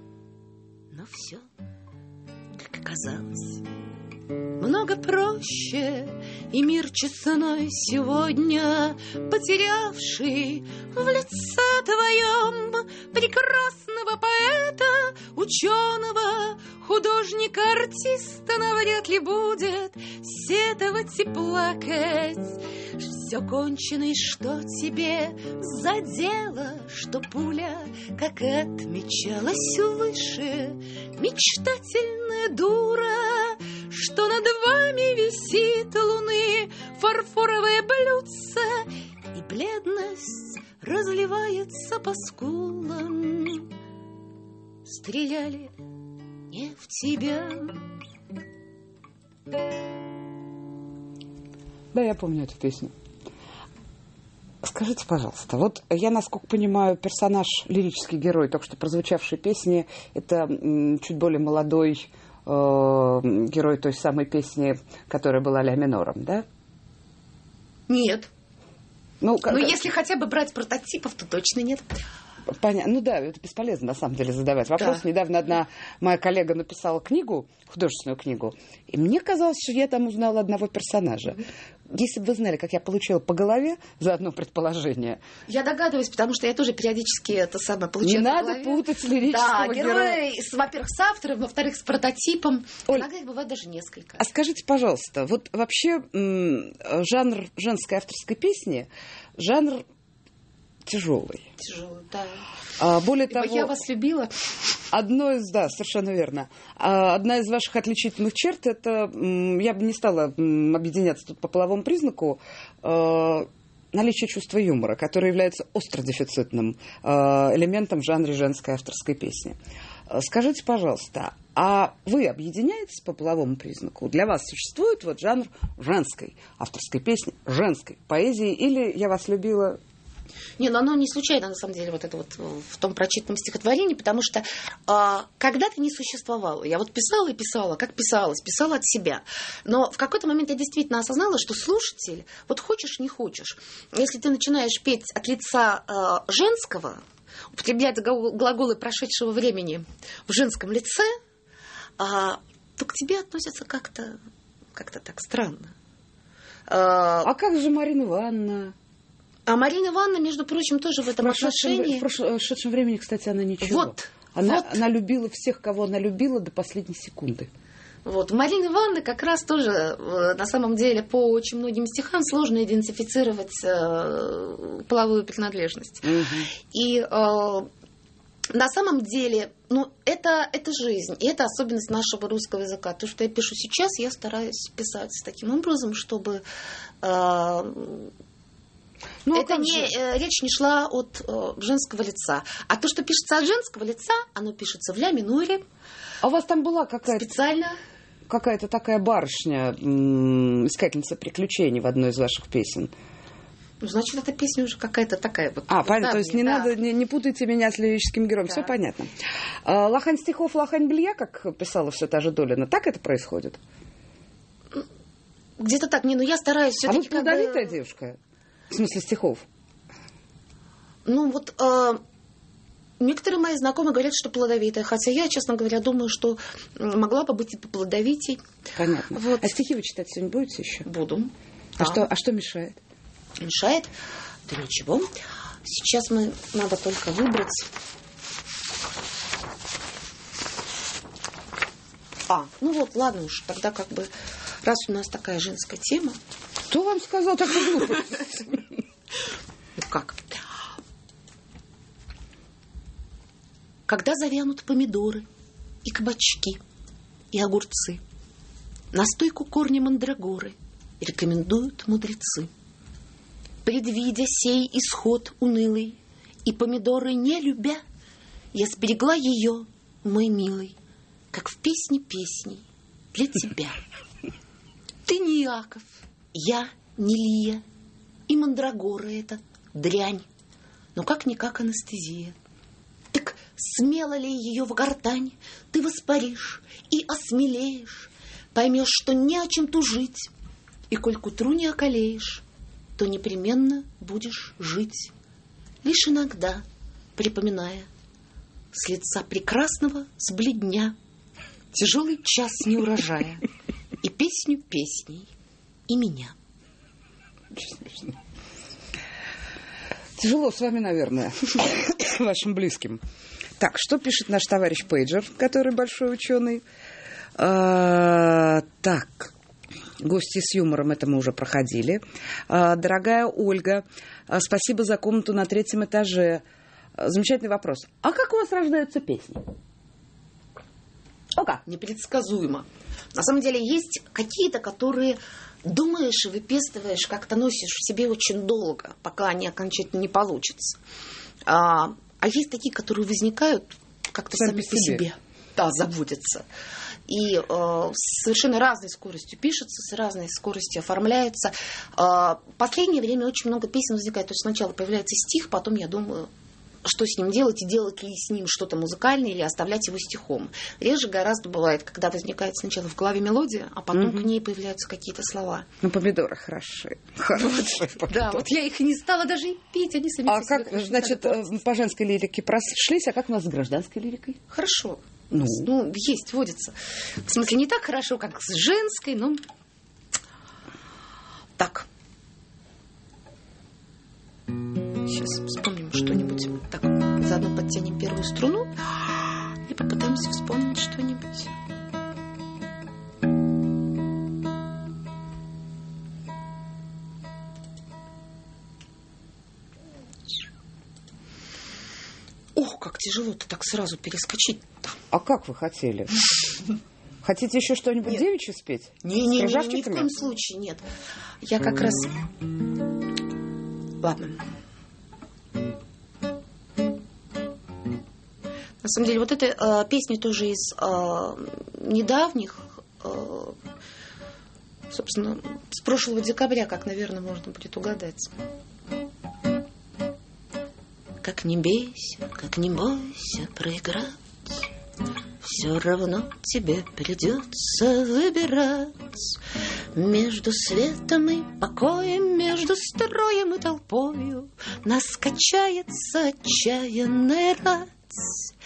Но все, как оказалось, много проще, и мир честной сегодня, потерявший в лице твоем прекрасного поэта, ученого, художника, артиста, навряд ли будет сетовать и плакать. Все кончено, и что тебе за дело, что пуля, как отмечалось выше, мечтательная дура, что над вами висит луны фарфоровое блюдце, и бледность разливается по скулам. Стреляли не в тебя. Да, я помню эту песню. Скажите, пожалуйста, вот я, насколько понимаю, персонаж, лирический герой, только что прозвучавшей песни, это м, чуть более молодой э, герой той самой песни, которая была ля минором, да? Нет. Ну, как... ну, если хотя бы брать прототипов, то точно нет. Понятно. Ну да, это бесполезно на самом деле задавать вопрос. Да. Недавно одна моя коллега написала книгу, художественную книгу, и мне казалось, что я там узнала одного персонажа. Если бы вы знали, как я получила по голове за одно предположение. Я догадываюсь, потому что я тоже периодически это самое получаю. Не надо путать лирического да, героя. С, во-первых, с автором, во-вторых, с прототипом. Оль, иногда их бывает даже несколько. А скажите, пожалуйста, вот вообще м- жанр женской авторской песни, жанр тяжелый. Тяжелый, да. А, более Ибо того, я вас любила. Одно из, да, совершенно верно. А, одна из ваших отличительных черт, это, я бы не стала объединяться тут по половому признаку, а, наличие чувства юмора, которое является остро дефицитным а, элементом в жанре женской авторской песни. Скажите, пожалуйста, а вы объединяетесь по половому признаку? Для вас существует вот жанр женской авторской песни, женской поэзии, или «Я вас любила»? Не, но оно не случайно, на самом деле, вот это вот в том прочитанном стихотворении, потому что а, когда-то не существовало. Я вот писала и писала, как писалась, писала от себя. Но в какой-то момент я действительно осознала, что слушатель, вот хочешь, не хочешь, если ты начинаешь петь от лица а, женского, употреблять глаголы прошедшего времени в женском лице, а, то к тебе относятся как-то, как-то так странно. А как же Марина Ивановна? А Марина Ивановна, между прочим, тоже в этом в отношении... В прошедшем времени, кстати, она ничего. Вот, она, вот. она любила всех, кого она любила, до последней секунды. Вот. Марина Ивановна как раз тоже, на самом деле, по очень многим стихам сложно идентифицировать э, половую принадлежность. Угу. И... Э, На самом деле, ну, это, это жизнь, и это особенность нашего русского языка. То, что я пишу сейчас, я стараюсь писать таким образом, чтобы э, ну, это не, э, речь не шла от э, женского лица. А то, что пишется от женского лица, оно пишется в ля миноре. А у вас там была какая-то... Специально. Какая-то такая барышня, м- искательница приключений в одной из ваших песен. Ну, значит, эта песня уже какая-то такая вот. А, понятно, то есть не да. надо, не, не путайте меня с лирическим героем, да. Все понятно. А, лохань стихов, лохань белья, как писала все та же Долина, так это происходит? Где-то так, не, ну я стараюсь все-таки. А вы плодовитая бы... девушка? В смысле стихов? Ну вот, э, некоторые мои знакомые говорят, что плодовитая, хотя я, честно говоря, думаю, что могла бы быть и поплодовитей. Понятно. Вот. А стихи вы читать сегодня будете еще? Буду. А, да. что, а что мешает? Мешает? Да ничего. Сейчас мы надо только выбрать. А, ну вот, ладно уж, тогда как бы, раз у нас такая женская тема. Кто вам сказал такую глупость? Ну как? Когда завянут помидоры и кабачки, и огурцы, настойку корня мандрагоры рекомендуют мудрецы. Предвидя сей исход унылый, и помидоры не любя, я сберегла ее, мой милый, как в песне песней для тебя. Ты не Иаков, я не Лия, и мандрагора эта дрянь, но как-никак анестезия. Так смело ли ее в гортань ты воспаришь и осмелеешь, поймешь, что не о чем тужить, и коль к утру не околеешь, то непременно будешь жить, лишь иногда припоминая с лица прекрасного сбледня тяжелый час неурожая и песню песней и меня. Тяжело с вами, наверное, вашим близким. Так, что пишет наш товарищ Пейджер, который большой ученый? А, так... Гости с юмором, это мы уже проходили. Дорогая Ольга, спасибо за комнату на третьем этаже. Замечательный вопрос. А как у вас рождаются песни? О как? Непредсказуемо. На самом деле есть какие-то, которые думаешь и выпестываешь, как-то носишь в себе очень долго, пока они окончательно не получатся. А, а есть такие, которые возникают как-то сами, сами по себе. себе. Да, заводятся. И э, с совершенно разной скоростью пишется, с разной скоростью оформляется. Э, в последнее время очень много песен возникает. То есть сначала появляется стих, потом я думаю, что с ним делать, и делать ли с ним что-то музыкальное, или оставлять его стихом. Реже гораздо бывает, когда возникает сначала в голове мелодия, а потом mm-hmm. к ней появляются какие-то слова. Ну, помидоры хороши. Хорошие помидоры. Да, вот я их и не стала даже и пить, они сами А как, значит, по женской лирике прошлись, а как у нас с гражданской лирикой? Хорошо. Ну. ну, есть, водится. В смысле, не так хорошо, как с женской, но... Так. Сейчас вспомним что-нибудь. Так, заодно подтянем первую струну и попытаемся вспомнить что-нибудь. Ох, как тяжело-то так сразу перескочить-то. А как вы хотели? Хотите еще что-нибудь девичье спеть? Не-не-не, ни в коем случае нет. Я как раз... Ладно. На самом деле, вот эта э, песня тоже из э, недавних, э, собственно, с прошлого декабря, как, наверное, можно будет угадать. Как не бейся, как не бойся проиграть, все равно тебе придется выбирать между светом и покоем, между строем и толпою. Нас качается отчаянная рать.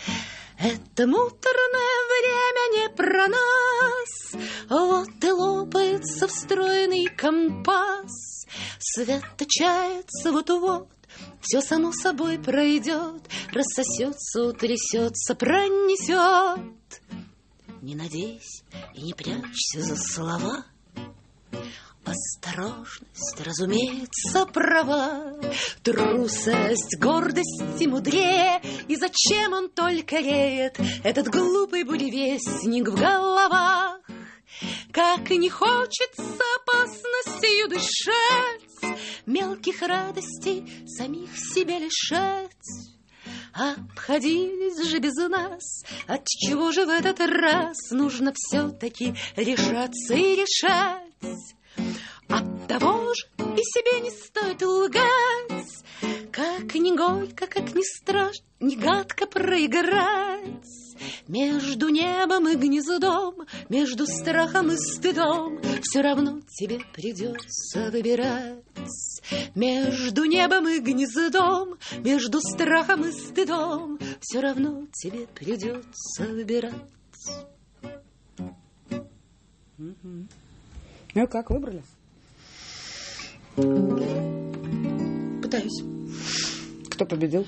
Это муторное время не про нас. Вот и лоб лопается встроенный компас, свет точается вот-вот, все само собой пройдет, рассосется, утрясется, пронесет. Не надейся и не прячься за слова, осторожность, разумеется, права, трусость, гордость и мудрее. И зачем он только реет, этот глупый буревестник в головах? Как не хочется опасностью дышать, мелких радостей самих себя лишать. Обходились же без нас, отчего же в этот раз нужно все-таки решаться и решать? От того же и себе не стоит лгать, как ни горько, как ни страшно, ни гадко проиграть. Между небом и гнездом, между страхом и стыдом все равно тебе придется выбирать. Между небом и гнездом, между страхом и стыдом все равно тебе придется выбирать. Ну как, выбрали? Пытаюсь. Кто победил?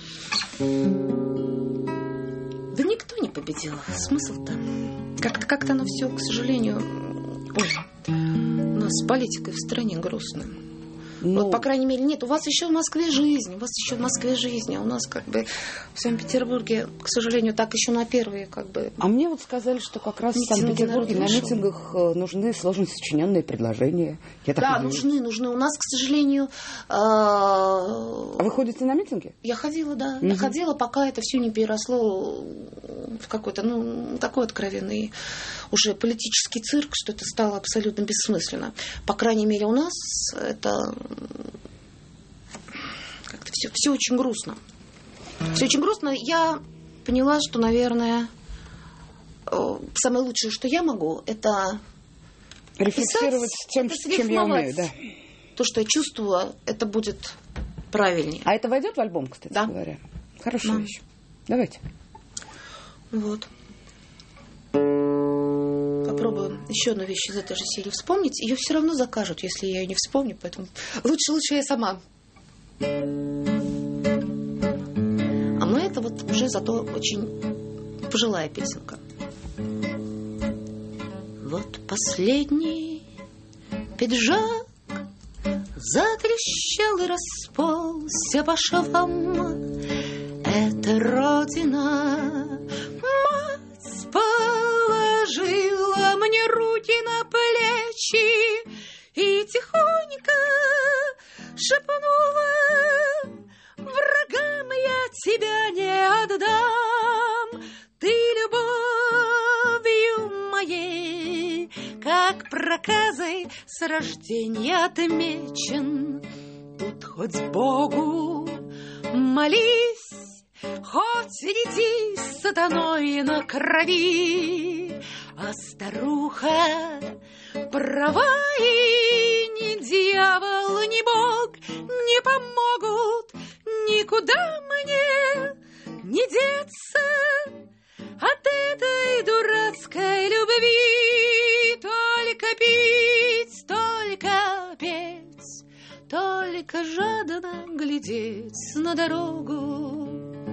Да никто не победил. Смысл-то? Как-то как-то оно все, к сожалению... Ой, у нас с политикой в стране грустно. Ну, вот, по крайней мере, нет, у вас еще в Москве жизнь, у вас еще в Москве жизнь, а у нас как бы в Санкт-Петербурге, к сожалению, так еще на первые как бы... А мне вот сказали, что как раз в Санкт-Петербурге на митингах нужны сложно сочиненные предложения. Я так да, не нужны, нужны. У нас, к сожалению... А вы ходите на митинги? Я ходила, да. Угу. Я ходила, пока это все не переросло в какой-то, ну, такой откровенный уже политический цирк, что это стало абсолютно бессмысленно. По крайней мере, у нас это... Как-то все, все очень грустно. Все очень грустно. Я поняла, что, наверное, самое лучшее, что я могу, это рефлексировать писать, тем, это чем я умею, да. То, что я чувствую, это будет правильнее. А это войдет в альбом, кстати да. говоря? Хорошая да. вещь. Давайте. Вот. Попробую еще одну вещь из этой же серии вспомнить. Ее все равно закажут, если я ее не вспомню, поэтому лучше, лучше я сама. А но это вот уже зато очень пожилая песенка. Вот последний пиджак затрещал и расползся по швам. Это Родина, мать положила мне руки на плечи и тихонько шепнула: врагам я тебя не отдам. Ты любовью моей, как проказой, с рождения отмечен. Тут хоть Богу молись, хоть иди с сатаной на крови, а старуха права, и ни дьявол, ни Бог не помогут никуда мне не деться от этой дурацкой любви. Только пить, только петь, только жадно глядеть на дорогу.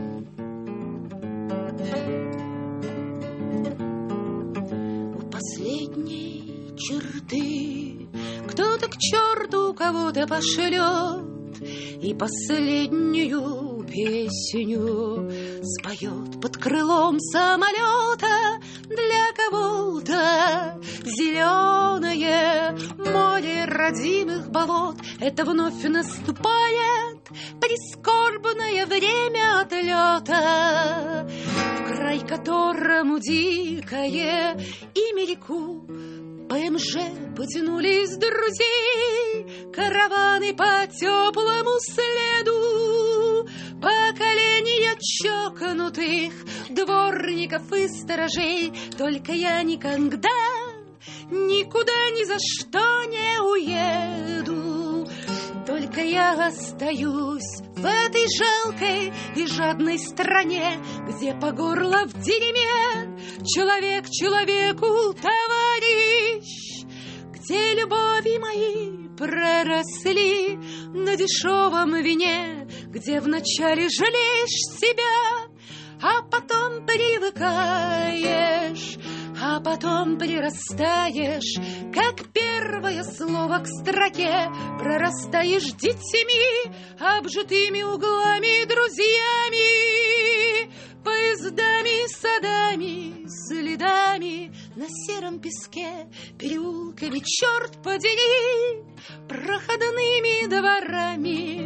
У последней черты кто-то к черту кого-то пошлет и последнюю песню споет под крылом самолета. Для кого-то зеленое море родимых болот — это вновь наступает прискорбное время отлета, в край которому дикое имя реку ПМЖ потянулись друзей, караваны по теплому следу, поколения чокнутых дворников и сторожей. Только я никогда, никуда ни за что не уеду. Только я остаюсь в этой жалкой и жадной стране, где по горло в дерьме человек человеку товарищ, где любови мои проросли на дешевом вине, где вначале жалеешь себя, а потом привыкаешь, а потом прирастаешь, как первое слово к строке, прорастаешь детьми, обжитыми углами, друзьями, поездами, садами, следами на сером песке, переулками, черт подери, проходными дворами.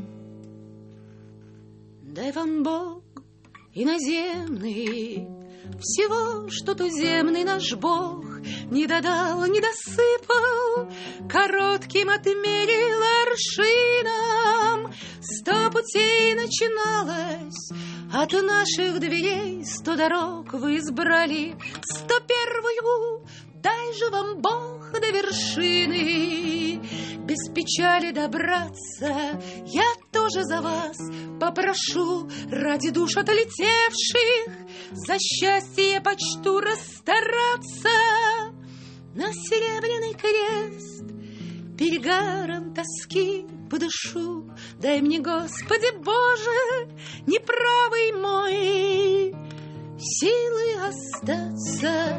Дай вам Бог иноземный всего, что туземный наш Бог не додал, не досыпал, коротким отмерил аршином. Сто путей начиналось от наших дверей, сто дорог вы избрали, сто первую. Дай же вам Бог до вершины без печали добраться. Я тоже за вас попрошу, ради душ отлетевших, за счастье почту расстараться. На серебряный крест перегаром тоски подышу. Дай мне, Господи Боже, неправый мой, силы остаться.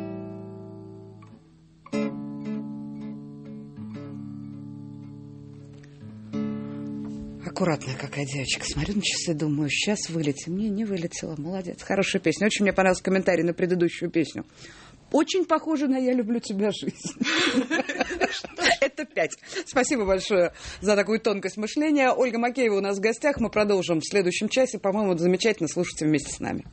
Аккуратная какая девочка. Смотрю на часы, думаю, сейчас вылетим. Не, не вылетела. Молодец. Хорошая песня. Очень мне понравился комментарий на предыдущую песню. Очень похоже на «Я люблю тебя, жизнь». Это пять. Спасибо большое за такую тонкость мышления. Ольга Макеева у нас в гостях. Мы продолжим в следующем часе. По-моему, замечательно. Слушайте вместе с нами.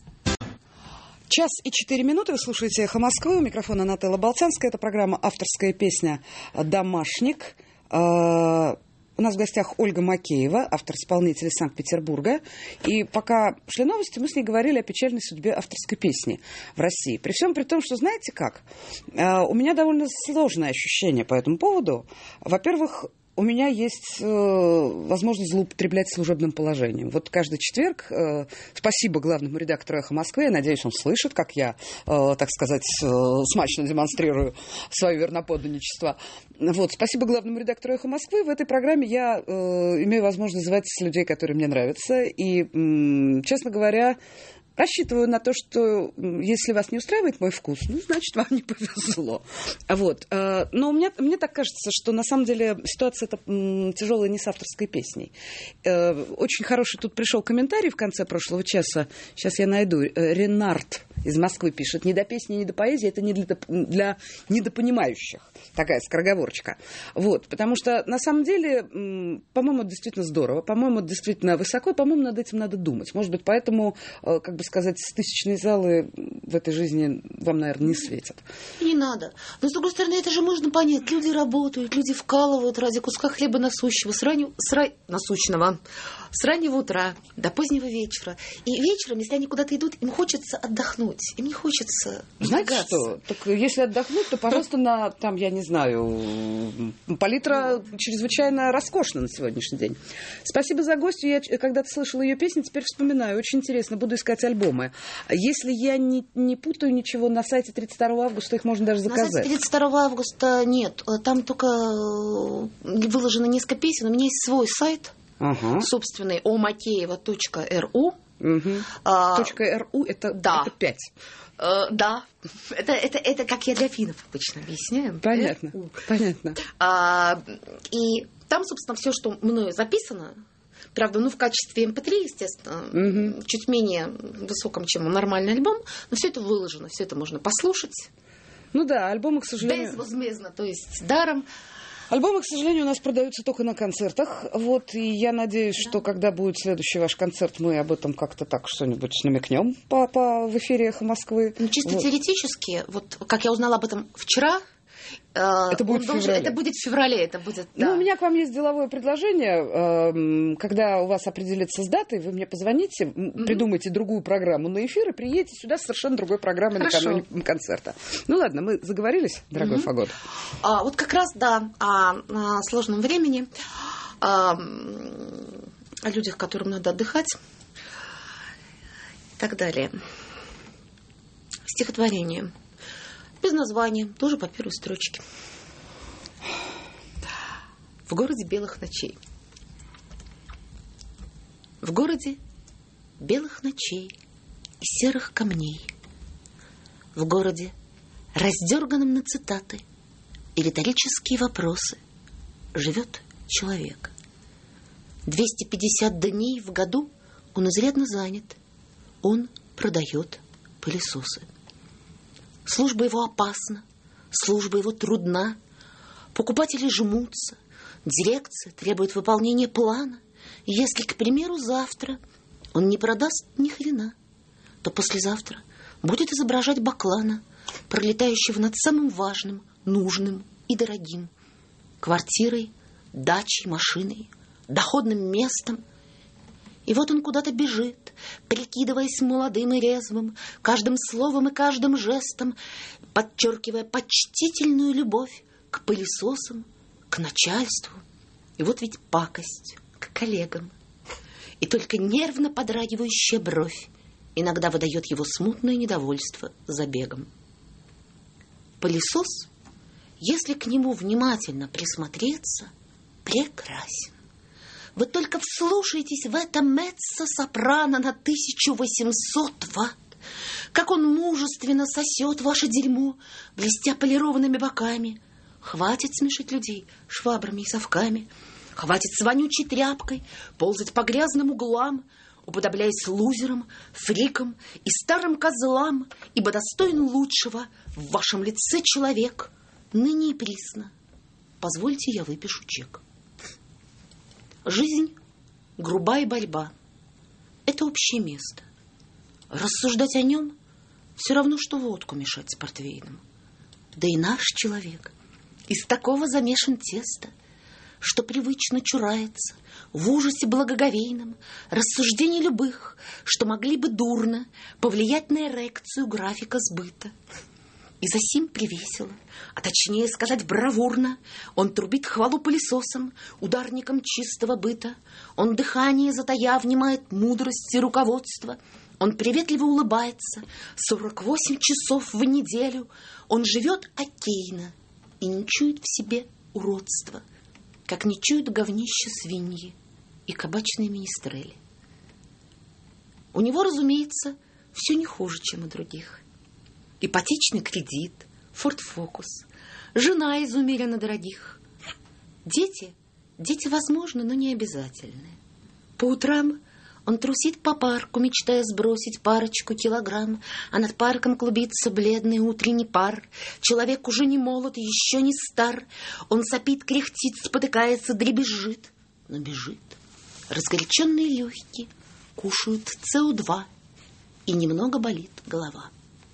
Час и четыре минуты. Вы слушаете «Эхо Москвы». У микрофона Нателла Болтянская. Это программа «Авторская песня. Домашник». У нас в гостях Ольга Макеева, автор-исполнитель из Санкт-Петербурга. И пока шли новости, мы с ней говорили о печальной судьбе авторской песни в России. При всем при том, что, знаете как, у меня довольно сложное ощущение по этому поводу. Во-первых, у меня есть э, возможность злоупотреблять служебным положением. Вот каждый четверг, э, спасибо главному редактору «Эхо Москвы», я надеюсь, он слышит, как я, э, так сказать, э, смачно демонстрирую свое верноподданничество. Вот, спасибо главному редактору «Эхо Москвы». В этой программе я э, имею возможность звать людей, которые мне нравятся. И, э, честно говоря, рассчитываю на то, что если вас не устраивает мой вкус, ну, значит, вам не повезло. Вот. Но мне, мне так кажется, что на самом деле ситуация эта тяжелая не с авторской песней. Очень хороший тут пришел комментарий в конце прошлого часа. Сейчас я найду. Ренард из Москвы пишет: не до песни, не до поэзии, это не для, для недопонимающих. Такая скороговорочка. Вот. Потому что на самом деле, по-моему, это действительно здорово, по-моему, это действительно высоко, и, по-моему, над этим надо думать. Может быть, поэтому, как бы сказать, тысячные залы в этой жизни вам, наверное, не светят. Не надо. Но, с другой стороны, это же можно понять. Люди работают, люди вкалывают ради куска хлеба насущего, с раннего, с ра... насущного, с раннего утра до позднего вечера. И вечером, если они куда-то идут, им хочется отдохнуть, им не хочется Знаете влагаться. Что? Так если отдохнуть, то, пожалуйста, на, там, я не знаю, палитра чрезвычайно роскошна на сегодняшний день. Спасибо за гостью. Я когда-то слышала ее песни, теперь вспоминаю. Очень интересно. Буду искать альбомы. Если я не, не путаю ничего, на сайте тридцать второго августа их можно даже заказать. На сайте тридцать второго августа нет. Там только выложено несколько песен. У меня есть свой сайт, ага. собственный, омакеева точка ру. Угу. А, точка .ру это, да. это пять. Uh, да, это, это, это как я для финнов обычно объясняю. Понятно, эр у. Понятно. Uh, и там, собственно, все, что мною записано, правда, ну, в качестве эм пэ три, естественно, угу. чуть менее высоком, чем нормальный альбом, но все это выложено, все это можно послушать. Ну да, альбомы, к сожалению... Безвозмездно, то есть даром. Альбомы, к сожалению, у нас продаются только на концертах. Вот, и я надеюсь, да. что когда будет следующий ваш концерт, мы об этом как-то так что-нибудь намекнем по, по, в эфире «Эхо Москвы». Ну, чисто вот. Теоретически, вот как я узнала об этом вчера, это будет, должен, это будет в феврале. Это будет, да. Ну, у меня к вам есть деловое предложение. Когда у вас определится с датой, вы мне позвоните, mm-hmm. придумайте другую программу на эфир и приедете сюда с совершенно другой программой накануне концерта. Ну ладно, мы заговорились, дорогой mm-hmm. Фагот? А, вот как раз, да, о, о сложном времени, о, о людях, которым надо отдыхать и так далее. Стихотворение. Без названия, тоже по первой строчке. в городе белых ночей. В городе белых ночей и серых камней. В городе, раздерганном на цитаты и риторические вопросы, живет человек. двести пятьдесят дней в году он изрядно занят. Он продает пылесосы. Служба его опасна, служба его трудна. Покупатели жмутся, дирекция требует выполнения плана. Если, к примеру, завтра он не продаст ни хрена, то послезавтра будет изображать баклана, пролетающего над самым важным, нужным и дорогим: квартирой, дачей, машиной, доходным местом. И вот он куда-то бежит, прикидываясь молодым и резвым, каждым словом и каждым жестом, подчеркивая почтительную любовь к пылесосам, к начальству. И вот ведь пакость к коллегам. И только нервно подрагивающая бровь иногда выдает его смутное недовольство забегом. Пылесос, если к нему внимательно присмотреться, прекрасен. Вы только вслушайтесь в это меццо-сопрано на тысячу восемьсот ватт. Как он мужественно сосет ваше дерьмо, блестя полированными боками. Хватит смешить людей швабрами и совками. Хватит с вонючей тряпкой ползать по грязным углам, уподобляясь лузерам, фрикам и старым козлам, ибо достоин лучшего в вашем лице человек, ныне и присно. Позвольте, я выпишу чек. Жизнь — грубая борьба. Это общее место. Рассуждать о нем все равно, что водку мешать с портвейном. Да и наш человек из такого замешан теста, что привычно чурается в ужасе благоговейном рассуждений любых, что могли бы дурно повлиять на эрекцию графика сбыта. И засим привесело, а точнее сказать бравурно, он трубит хвалу пылесосам, ударникам чистого быта. Он дыхание затая внимает мудрости руководства. Он приветливо улыбается сорок восемь часов в неделю. Он живет окейно и не чует в себе уродства, как не чуют говнища свиньи и кабачные министрели. У него, разумеется, все не хуже, чем у других. Ипотечный кредит, Форд Фокус, жена из умеренно дорогих. Дети, дети возможны, но не обязательны. По утрам он трусит по парку, мечтая сбросить парочку килограмм, а над парком клубится бледный утренний пар. Человек уже не молод и еще не стар. Он сопит, кряхтит, спотыкается, дребезжит, но бежит. Разгоряченные легкие кушают С О два, и немного болит голова.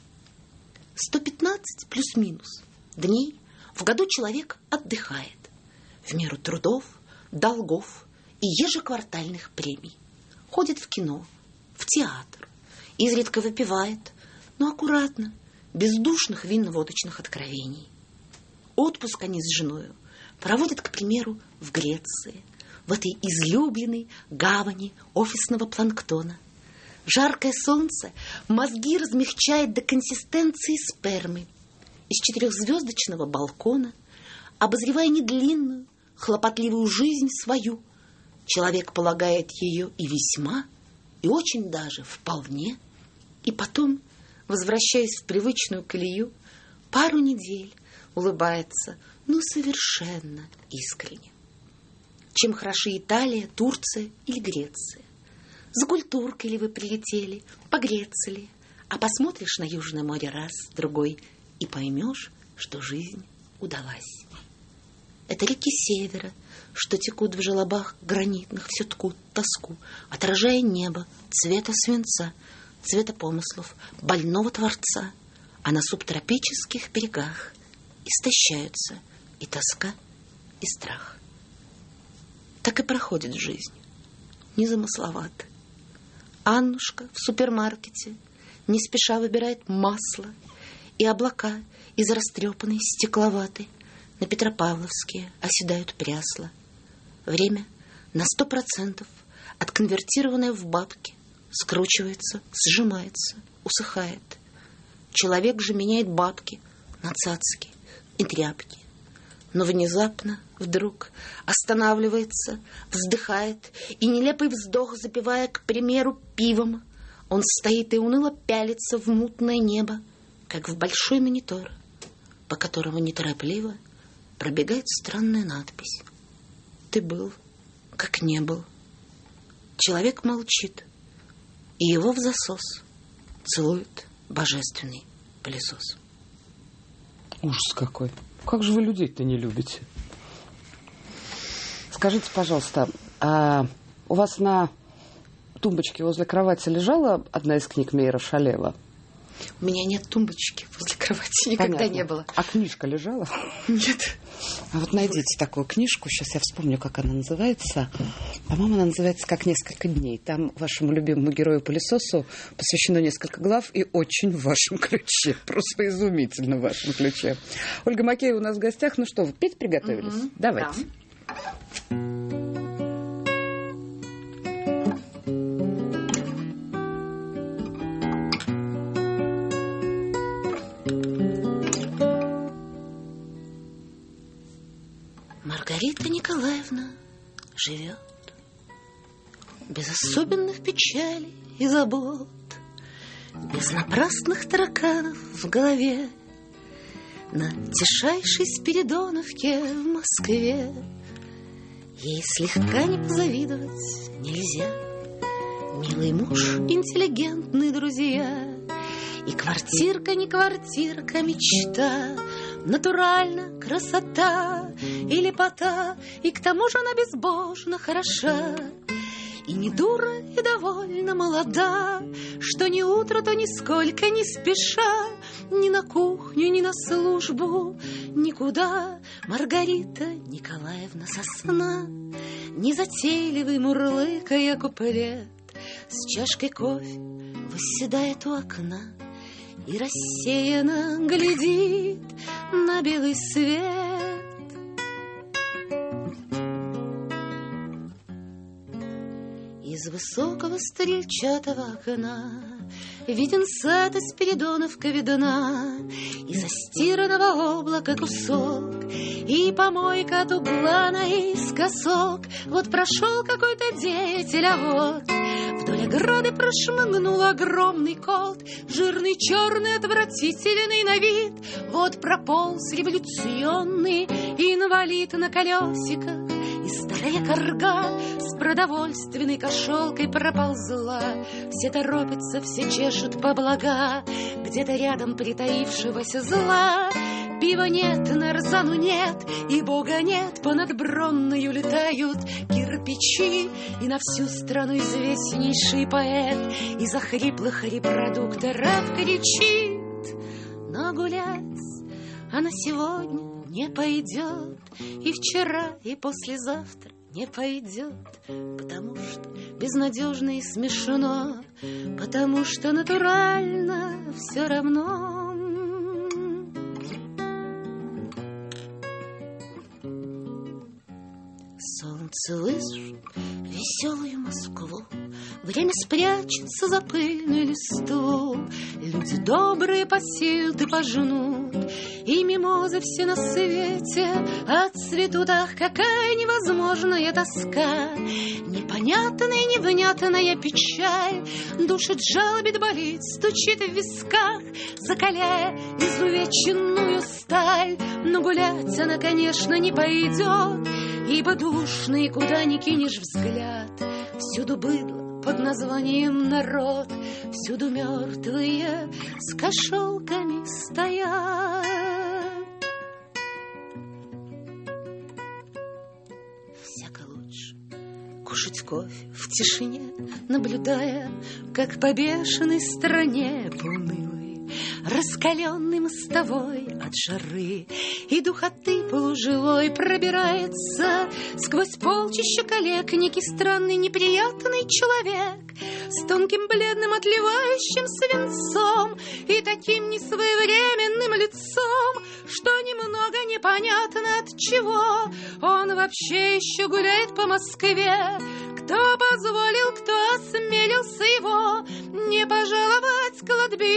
сто пятнадцать плюс-минус дней в году человек отдыхает в меру трудов, долгов и ежеквартальных премий. Ходит в кино, в театр, изредка выпивает, но аккуратно, без душных винно-водочных откровений. Отпуск они с женою проводят, к примеру, в Греции, в этой излюбленной гавани офисного планктона. Жаркое солнце мозги размягчает до консистенции спермы. Из четырехзвездочного балкона, обозревая недлинную, хлопотливую жизнь свою, человек полагает ее и весьма, и очень даже вполне, и потом, возвращаясь в привычную колею, пару недель улыбается, ну, совершенно искренне. Чем хороши Италия, Турция или Греция? За культуркой ли вы прилетели, погреться ли? А посмотришь на Южное море раз, другой, и поймешь, что жизнь удалась. Это реки севера, что текут в желобах гранитных, все ткут тоску, отражая небо цвета свинца, цвета помыслов больного Творца. А на субтропических берегах истощаются и тоска, и страх. Так и проходит жизнь, незамысловато. Аннушка в супермаркете не спеша выбирает масло, и облака из растрепанной стекловатой на Петропавловске оседают прясла. Время на сто процентов отконвертированное в бабки скручивается, сжимается, усыхает. Человек же меняет бабки на цацки и тряпки, но внезапно, вдруг останавливается, вздыхает, и нелепый вздох, запивая, к примеру, пивом, он стоит и уныло пялится в мутное небо, как в большой монитор, по которому неторопливо пробегает странная надпись. Ты был, как не был. Человек молчит, и его в засос целует божественный пылесос. Ужас какой. Как же вы людей-то не любите? Скажите, пожалуйста, а у вас на тумбочке возле кровати лежала одна из книг Мейера Шалева? У меня нет тумбочки возле кровати, никогда Понятно. не было. А книжка лежала? Нет. А вот найдите такую книжку, сейчас я вспомню, как она называется. По-моему, она называется «Как несколько дней». Там вашему любимому герою-пылесосу посвящено несколько глав и очень в вашем ключе. Просто изумительно в вашем ключе. Ольга Макеева у нас в гостях. Ну что, вы петь приготовились? Mm-hmm. Давайте. Да. Маргарита Николаевна живет без особенных печалей и забот, без напрасных тараканов в голове, на тишайшей Спиридоновке в Москве. Ей слегка не позавидовать нельзя. Милый муж, интеллигентные друзья, и квартирка не квартирка, мечта. Натурально красота и лепота, и к тому же она безбожно хороша. И не дура, и довольно молода, что ни утро, то нисколько не спеша, ни на кухню, ни на службу, никуда. Маргарита Николаевна со сна, незатейливый мурлыкая куплет, с чашкой кофе восседает у окна и рассеянно глядит на белый свет. Из высокого стрельчатого окна виден сад, и Спиридоновка видна, и застиранного облака кусок, и помойка от угла наискосок. Вот прошел какой-то деятель, а вот вдоль ограды прошмыгнул огромный кот, жирный, черный, отвратительный на вид. Вот прополз революционный инвалид на колесиках, и старая карга с продовольственной кошелкой проползла. Все торопятся, все чешут по блага, где-то рядом притаившегося зла. Пива нет, нарзану нет, и бога нет, понад Бронною летают кирпичи, и на всю страну известнейший поэт из охриплых репродукторов кричит. Но гулять она сегодня не пойдет, и вчера, и послезавтра не пойдет, потому что безнадежно и смешно, потому что натурально все равно. Солнце выжжет веселую Москву, время спрячется за пыльную листву. Люди добрые посеют и пожнут, и мимозы все на свете отцветут. Ах, какая невозможная тоска, непонятная, невнятная печаль, душит, жалобит, болит, стучит в висках, закаляя изувеченную сталь. Но гулять она, конечно, не пойдет, ибо душный, куда ни кинешь взгляд, всюду быдло под названием народ, всюду мертвые с кошелками стоят. Всяко лучше кушать кофе в тишине, наблюдая, как по бешеной стране поунылый, раскаленный мостовой от жары и духоты полуживой пробирается сквозь полчища коллег некий странный неприятный человек с тонким бледным отливающим свинцом и таким несвоевременным лицом, что немного непонятно от чего он вообще еще гуляет по Москве. Кто позволил, кто осмелился его не пожаловать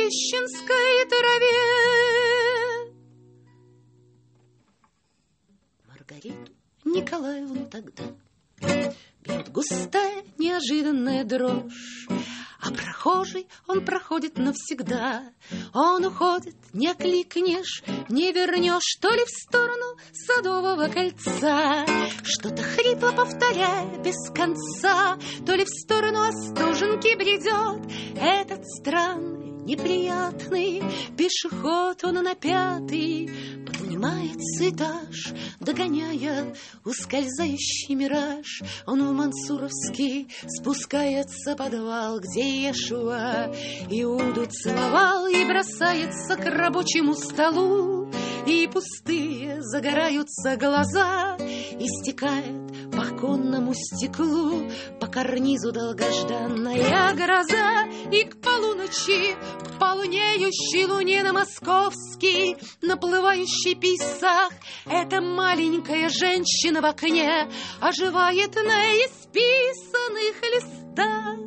кладбищенской траве? Маргариту Николаевну тогда бьет густая неожиданная дрожь. А прохожий, он проходит навсегда. Он уходит, не окликнешь, не вернешь, то ли в сторону Садового кольца, что-то хрипло повторяя без конца, то ли в сторону Остоженки бредет этот странный, неприятный пешеход. Он на пятый поднимается этаж, догоняя ускользающий мираж. Он в Мансуровский спускается подвал, где Иешуа Иуду целовал, и бросается к рабочему столу, и пустые загораются глаза, и стекает по оконному стеклу, по карнизу долгожданная гроза. И к полуночи, к полнеющей луне на московский наплывающий пейсах, эта маленькая женщина в окне оживает на исписанных листах.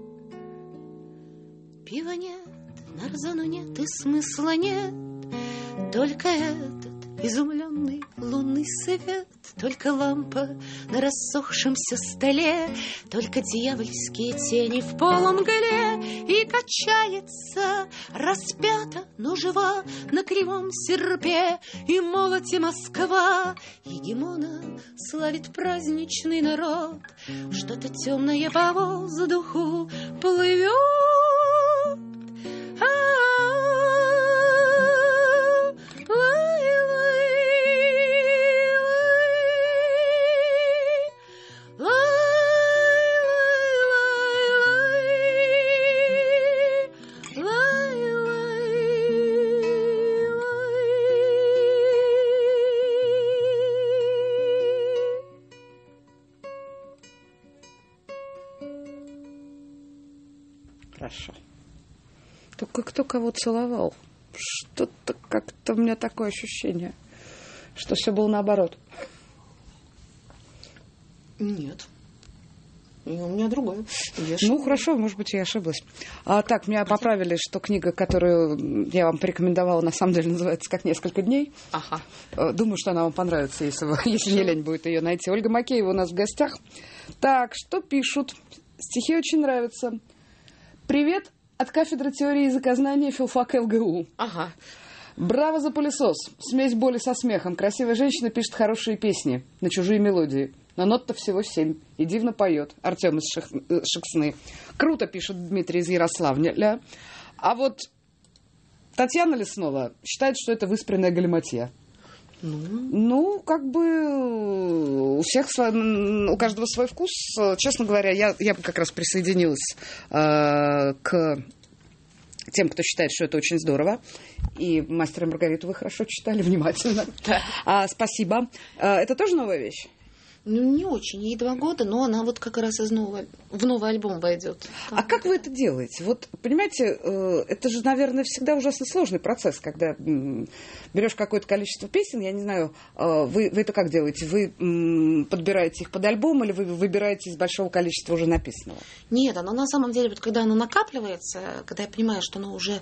Пива нет, нарзану нет и смысла нет, только этот изумленный лунный свет, только лампа на рассохшемся столе, только дьявольские тени в полумгле. И качается, распята, но жива на кривом серпе и молоте Москва. Егемона славит праздничный народ, что-то темное по воздуху плывет. Хорошо. Только кто кого целовал? Что-то как-то у меня такое ощущение, что все было наоборот. Нет. И у меня другое. Я ну, хорошо, может быть, я ошиблась. А так, меня поправили, что книга, которую я вам порекомендовала, на самом деле называется «Как несколько дней». Ага. Думаю, что она вам понравится, если, вы, если не лень будет ее найти. Ольга Макеева у нас в гостях. Так, что пишут? Стихи очень нравятся. Привет от кафедры теории языкознания филфак ЛГУ. Ага. Браво за пылесос. Смесь боли со смехом. Красивая женщина пишет хорошие песни на чужие мелодии. Но нот-то всего семь. И дивно поет. Артем из Шех... Шексны. Круто, пишет Дмитрий из Ярославля. А вот Татьяна Леснова считает, что это выспренная галиматья. Ну, ну, как бы у всех свой, у каждого свой вкус. Честно говоря, я, я как раз присоединилась э, к тем, кто считает, что это очень здорово. И «Мастера и Маргариту» вы хорошо читали, внимательно. Да. А, спасибо. А, это тоже новая вещь? Ну, не очень. Ей два года, но она вот как раз из нового, в новый альбом войдет. А как вы это делаете? Вот, понимаете, это же, наверное, всегда ужасно сложный процесс, когда берешь какое-то количество песен, я не знаю, вы, вы это как делаете? Вы подбираете их под альбом или вы выбираете из большого количества уже написанного? Нет, оно на самом деле, вот когда оно накапливается, когда я понимаю, что оно уже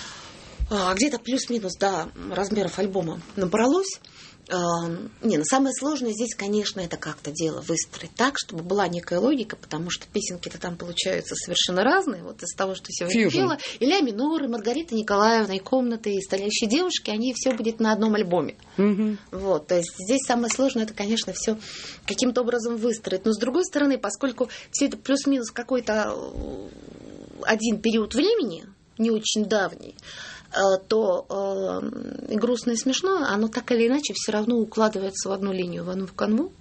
а, где-то плюс-минус до размеров альбома набралось, Не, ну самое сложное здесь, конечно, это как-то дело выстроить так, чтобы была некая логика, потому что песенки-то там получаются совершенно разные. Вот из того, что сегодня пела, и ля минор, и Маргарита Николаевна, и комнаты, и стоящие девушки, они все будет на одном альбоме. Mm-hmm. Вот, то есть здесь самое сложное, это, конечно, все каким-то образом выстроить. Но с другой стороны, поскольку все это плюс-минус какой-то один период времени, не очень давний, то э, и грустно, и смешно, оно так или иначе все равно укладывается в одну линию, в одну в канву.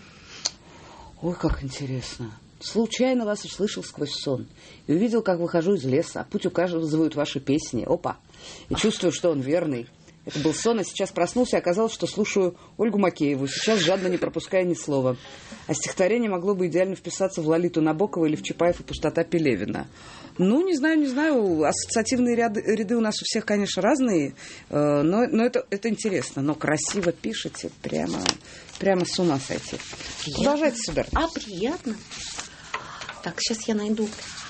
Ой, как интересно. Случайно вас услышал сквозь сон и увидел, как выхожу из леса, а путь указывают ваши песни. Опа! И чувствую, что он верный. Это был сон, а сейчас проснулся, и оказалось, что слушаю Ольгу Макееву, сейчас жадно не пропуская ни слова. А стихотворение могло бы идеально вписаться в Лолиту Набокова или в Чапаев и пустота Пелевина. Ну, не знаю, не знаю. Ассоциативные ряды, ряды у нас у всех, конечно, разные, но, но это, это интересно. Но красиво пишете, прямо, прямо с ума сойти. Приятно. Продолжайте, сударь. А, приятно. Так, сейчас я найду.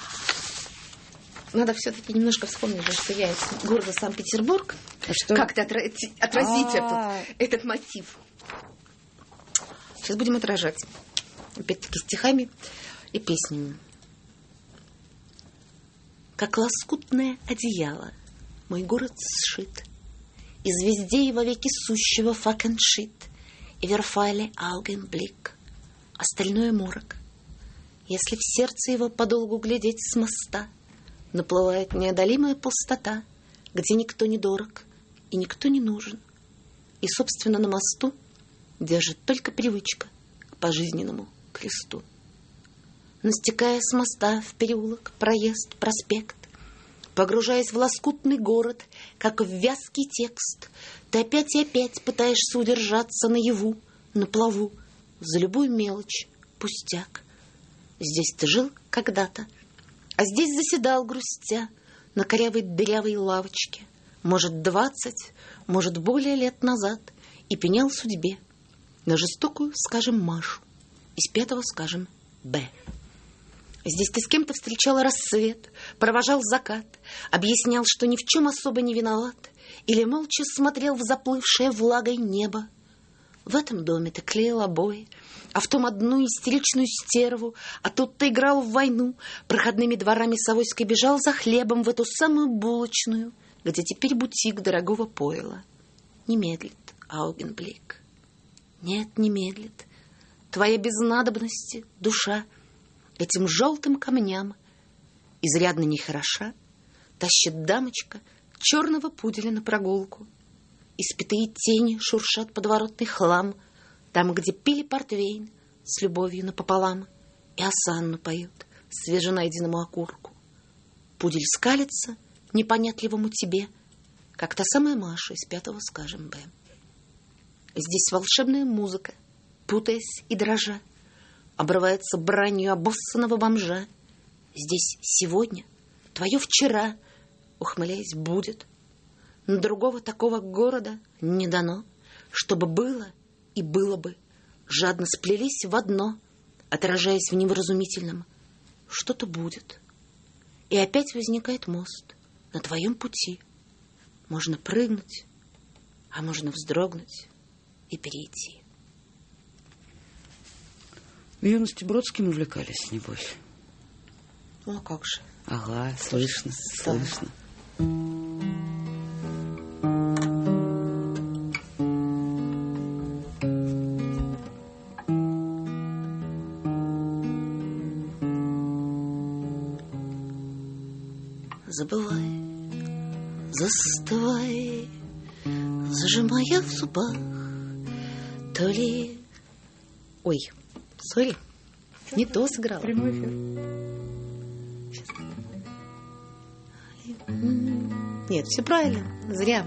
Надо все-таки немножко вспомнить, что я из города Санкт-Петербург. А что? Как-то отразить этот, этот мотив. Сейчас будем отражать. Опять-таки стихами и песнями. Как лоскутное одеяло мой город сшит из везде вовеки сущего факеншит и верфайле аугенблик. Остальное морок. Если в сердце его подолгу глядеть с моста, наплывает неодолимая пустота, где никто не дорог и никто не нужен. И, собственно, на мосту держит только привычка к пожизненному кресту. Но стекая с моста в переулок, проезд, проспект, погружаясь в лоскутный город, как в вязкий текст, ты опять и опять пытаешься удержаться наяву, на плаву, за любую мелочь, пустяк. Здесь ты жил когда-то, а здесь заседал, грустя, на корявой дырявой лавочке, может, двадцать, может, более лет назад, и пенял судьбе на жестокую, скажем, Машу, из пятого, скажем, Б. Здесь ты с кем-то встречал рассвет, провожал закат, объяснял, что ни в чем особо не виноват, или молча смотрел в заплывшее влагой небо. В этом доме ты клеил обои, а в том одну истеричную стерву, а тут ты играл в войну, проходными дворами Савойской бежал за хлебом в эту самую булочную, где теперь бутик дорогого пойла. Не медлит аугенблик. Нет, не медлит. Твоя без надобности душа этим желтым камням изрядно нехороша тащит дамочка черного пуделя на прогулку. Испятые тени шуршат подворотный хлам, там, где пили портвейн с любовью напополам и осанну поют свеженайденному окурку. Пудель скалится непонятливому тебе, как та самая Маша из пятого, скажем, Б. Здесь волшебная музыка, путаясь и дрожа, обрывается бранью обоссанного бомжа. Здесь сегодня твое вчера, ухмыляясь, будет. Но другого такого города не дано, чтобы было и было бы, жадно сплелись в одно, отражаясь в невразумительном. Что-то будет. И опять возникает мост на твоем пути. Можно прыгнуть, а можно вздрогнуть и перейти. В юности Бродским увлекались, небось? Ну, а как же? Ага, слышно, Да. слышно. Забывай, застывай, зажимая в зубах, то ли... Ой, сори, не то сыграла. Прямой эфир. Нет, все правильно, зря.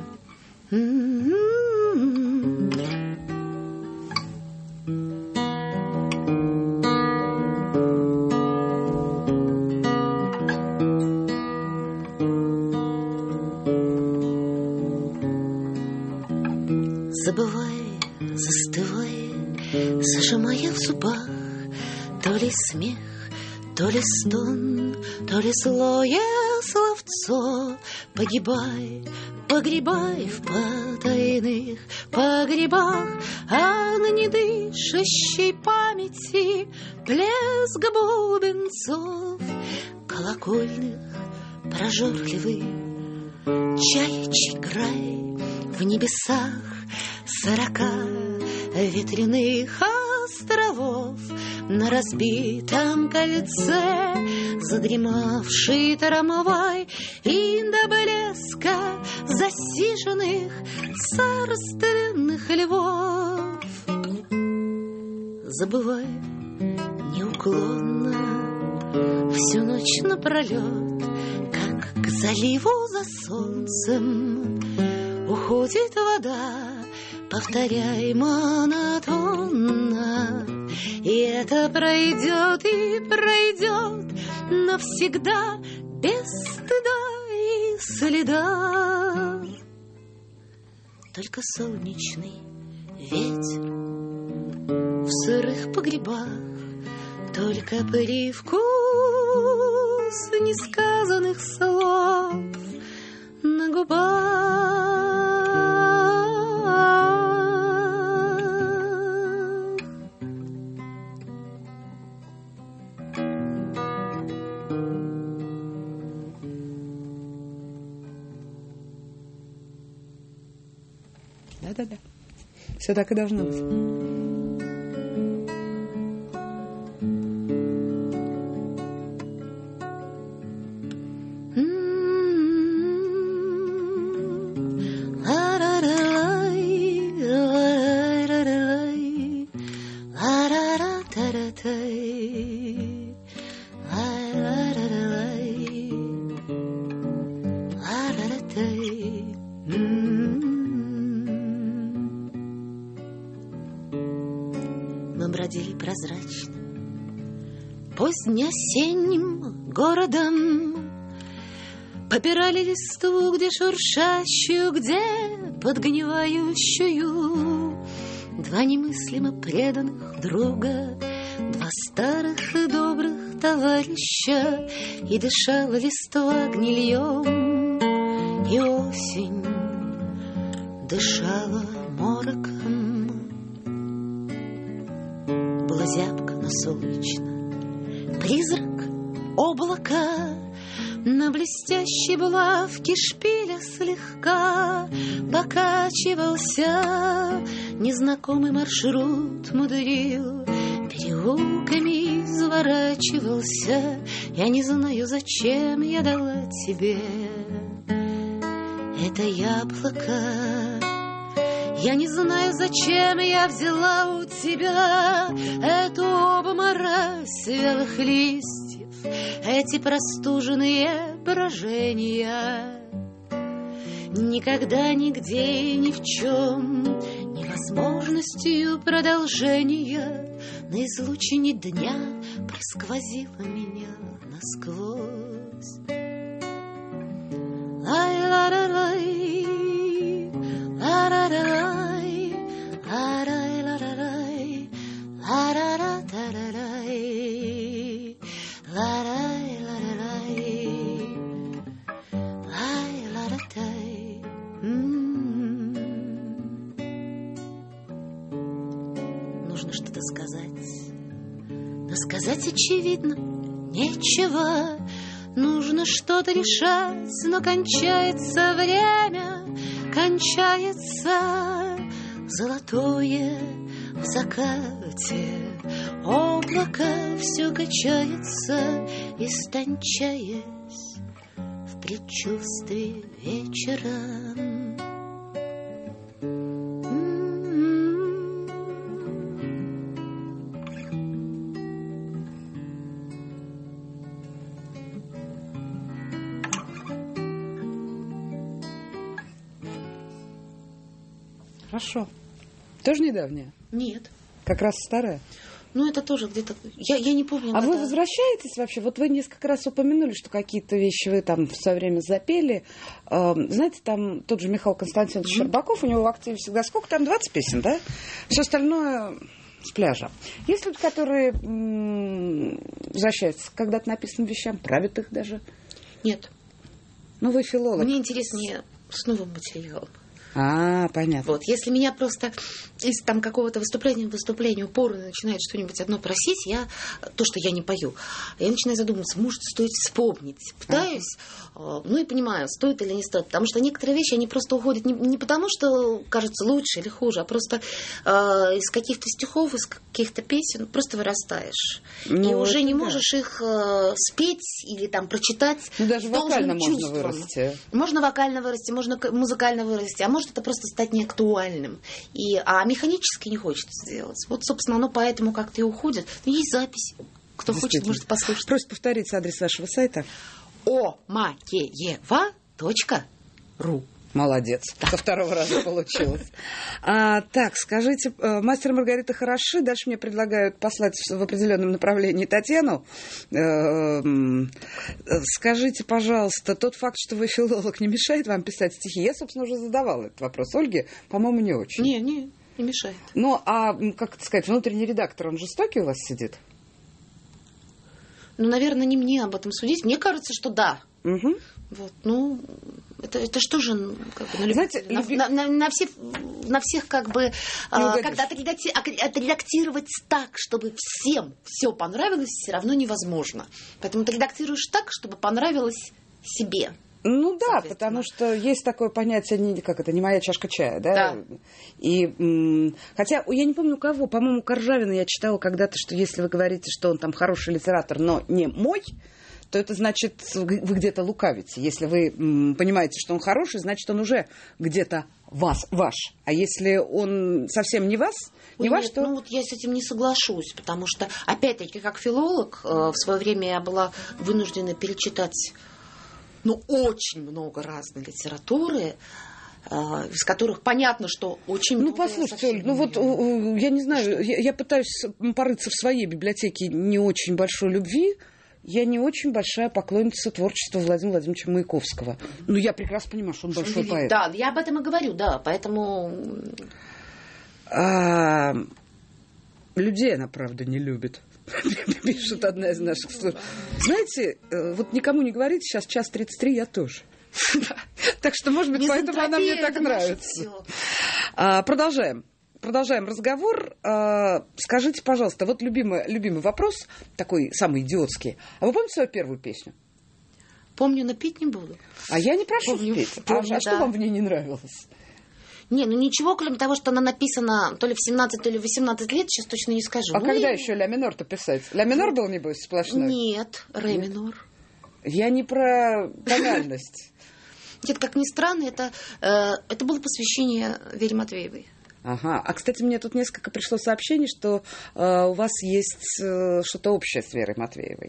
Забывай, застывай, зажимая в зубах, то ли смех, то ли стон, то ли злое словцо. Погибай, погребай в потайных погребах, а на недышащей памяти плеск бубенцов колокольных прожорливый чаячий край в небесах сорока ветряных островов. На разбитом кольце задремавший трамвай и до блеска засиженных царственных львов. Забывай неуклонно всю ночь напролет, как к заливу за солнцем уходит вода. Повторяй монотонно, и это пройдет и пройдет навсегда, без стыда и следа. Только солнечный ветер в сырых погребах, только привкус несказанных слов на губах. Да-да-да. Все так и должно быть. Позднеосенним городом попирали листву, где шуршащую, где подгнивающую. Два немыслимо преданных друга, два старых и добрых товарища, и дышала листва гнильем, и осень дышала мороком. Было зябко, но солнечно. Призрак облака на блестящей булавке шпиля слегка покачивался. Незнакомый маршрут мудрил, переулками изворачивался. Я не знаю, зачем я дала тебе это яблоко. Я не знаю, зачем я взяла у тебя эту обморозь вялых листьев, эти простуженные брожения. Никогда, нигде и ни в чем невозможностью продолжения на излучине дня просквозила меня насквозь. Ай-ла-ла-лай, ла-ла-ла-лай, ла-ла-ла-ла-лай, ла-ла-ла-ла-лай, ла-ла-ла-ла-лай, лай-ла-ла-тай. Нужно что-то сказать, но сказать очевидно нечего. Нужно что-то решать, но кончается время, кончается золотое в закате. Облако все качается, истончаясь в предчувствии вечера. Хорошо. Тоже недавняя? Нет. Как раз старая? Ну, это тоже где-то... Я, я не помню. А вы возвращаетесь вообще? Вот вы несколько раз упомянули, что какие-то вещи вы там в свое время запели. Э, знаете, там тот же Михаил Константинович mm-hmm. Щербаков, у него в активе всегда сколько там? двадцать песен, да? Все остальное с пляжа. Есть люди, которые м- возвращаются к когда-то написанным вещам, правят их даже? Нет. Ну, вы филолог. Мне интереснее с новым материалом. А, понятно. Вот, если меня просто из там какого-то выступления в выступление упорно начинает что-нибудь одно просить, я то, что я не пою, я начинаю задумываться, может, стоит вспомнить. Пытаюсь, ага. ну и понимаю, стоит или не стоит. Потому что некоторые вещи, они просто уходят не, не потому, что кажутся лучше или хуже, а просто э, из каких-то стихов, из каких-то песен просто вырастаешь. Ну, и уже не да. можешь их э, спеть или там прочитать. Ну, даже вокально можно чувством. вырасти. Можно вокально вырасти, можно музыкально вырасти, а может это просто стать неактуальным. И, а механически не хочется сделать. Вот, собственно, оно поэтому как-то и уходит. Но есть запись. Кто хочет, может послушать. Просит повторить адрес вашего сайта. о макеева точка ру. Молодец. Да. Со второго раза получилось. А, так, скажите, «Мастер и Маргарита» хороши. Дальше мне предлагают послать в определенном направлении Татьяну. Скажите, пожалуйста, тот факт, что вы филолог, не мешает вам писать стихи? Я, собственно, уже задавала этот вопрос Ольге. По-моему, не очень. Не, не, не мешает. Ну, а, как это сказать, внутренний редактор, он жестокий у вас сидит? Ну, наверное, не мне об этом судить. Мне кажется, что да. Угу. Вот, ну... Это, это что же, как бы, на, Знаете, на, люби... на, на, на, всех, на всех как бы, а, когда отредакти... отредактировать так, чтобы всем все понравилось, все равно невозможно. Поэтому ты редактируешь так, чтобы понравилось себе. Ну да, потому что есть такое понятие, не, как это, не моя чашка чая, да? Да. И, м- хотя, я не помню у кого, по-моему, Коржавина я читала когда-то, что если вы говорите, что он там хороший литератор, но не мой, то это значит, вы где-то лукавите. Если вы м- понимаете, что он хороший, значит, он уже где-то вас, ваш. А если он совсем не вас, не Ой, ваш, нет, то... Ну вот я с этим не соглашусь, потому что, опять-таки, как филолог, э, в свое время я была вынуждена перечитать ну, очень много разной литературы, э, из которых понятно, что очень ну, много... Ну, послушайте, Оль, ну вот, я не знаю, я, я пытаюсь порыться в своей библиотеке не очень большой любви. Я не очень большая поклонница творчества Владимира Владимировича Маяковского. Ну, я прекрасно понимаю, что он большой поэт. Да, я об этом и говорю, да, поэтому... А, людей она, правда, не любит. Пишет одна из наших слушателей. Знаете, вот никому не говорите, сейчас час тридцать три, я тоже. Так что, может быть, поэтому она мне так нравится. Продолжаем. Продолжаем разговор. Скажите, пожалуйста, вот любимый, любимый вопрос, такой самый идиотский. А вы помните свою первую песню? Помню, но петь не буду. А я не прошу помню, петь. Помню, а да. что вам в ней не нравилось? Не, ну ничего, кроме того, что она написана то ли в семнадцать, то ли в восемнадцать лет, сейчас точно не скажу. А ну, когда и... еще ля минор-то писать? Ля минор был, небось, сплошной? Нет, ре минор. Я не про тональность. Нет, как ни странно, это, э, это было посвящение Вере Матвеевой. Ага. А, кстати, мне тут несколько пришло сообщений, что э, у вас есть э, что-то общее с Верой Матвеевой.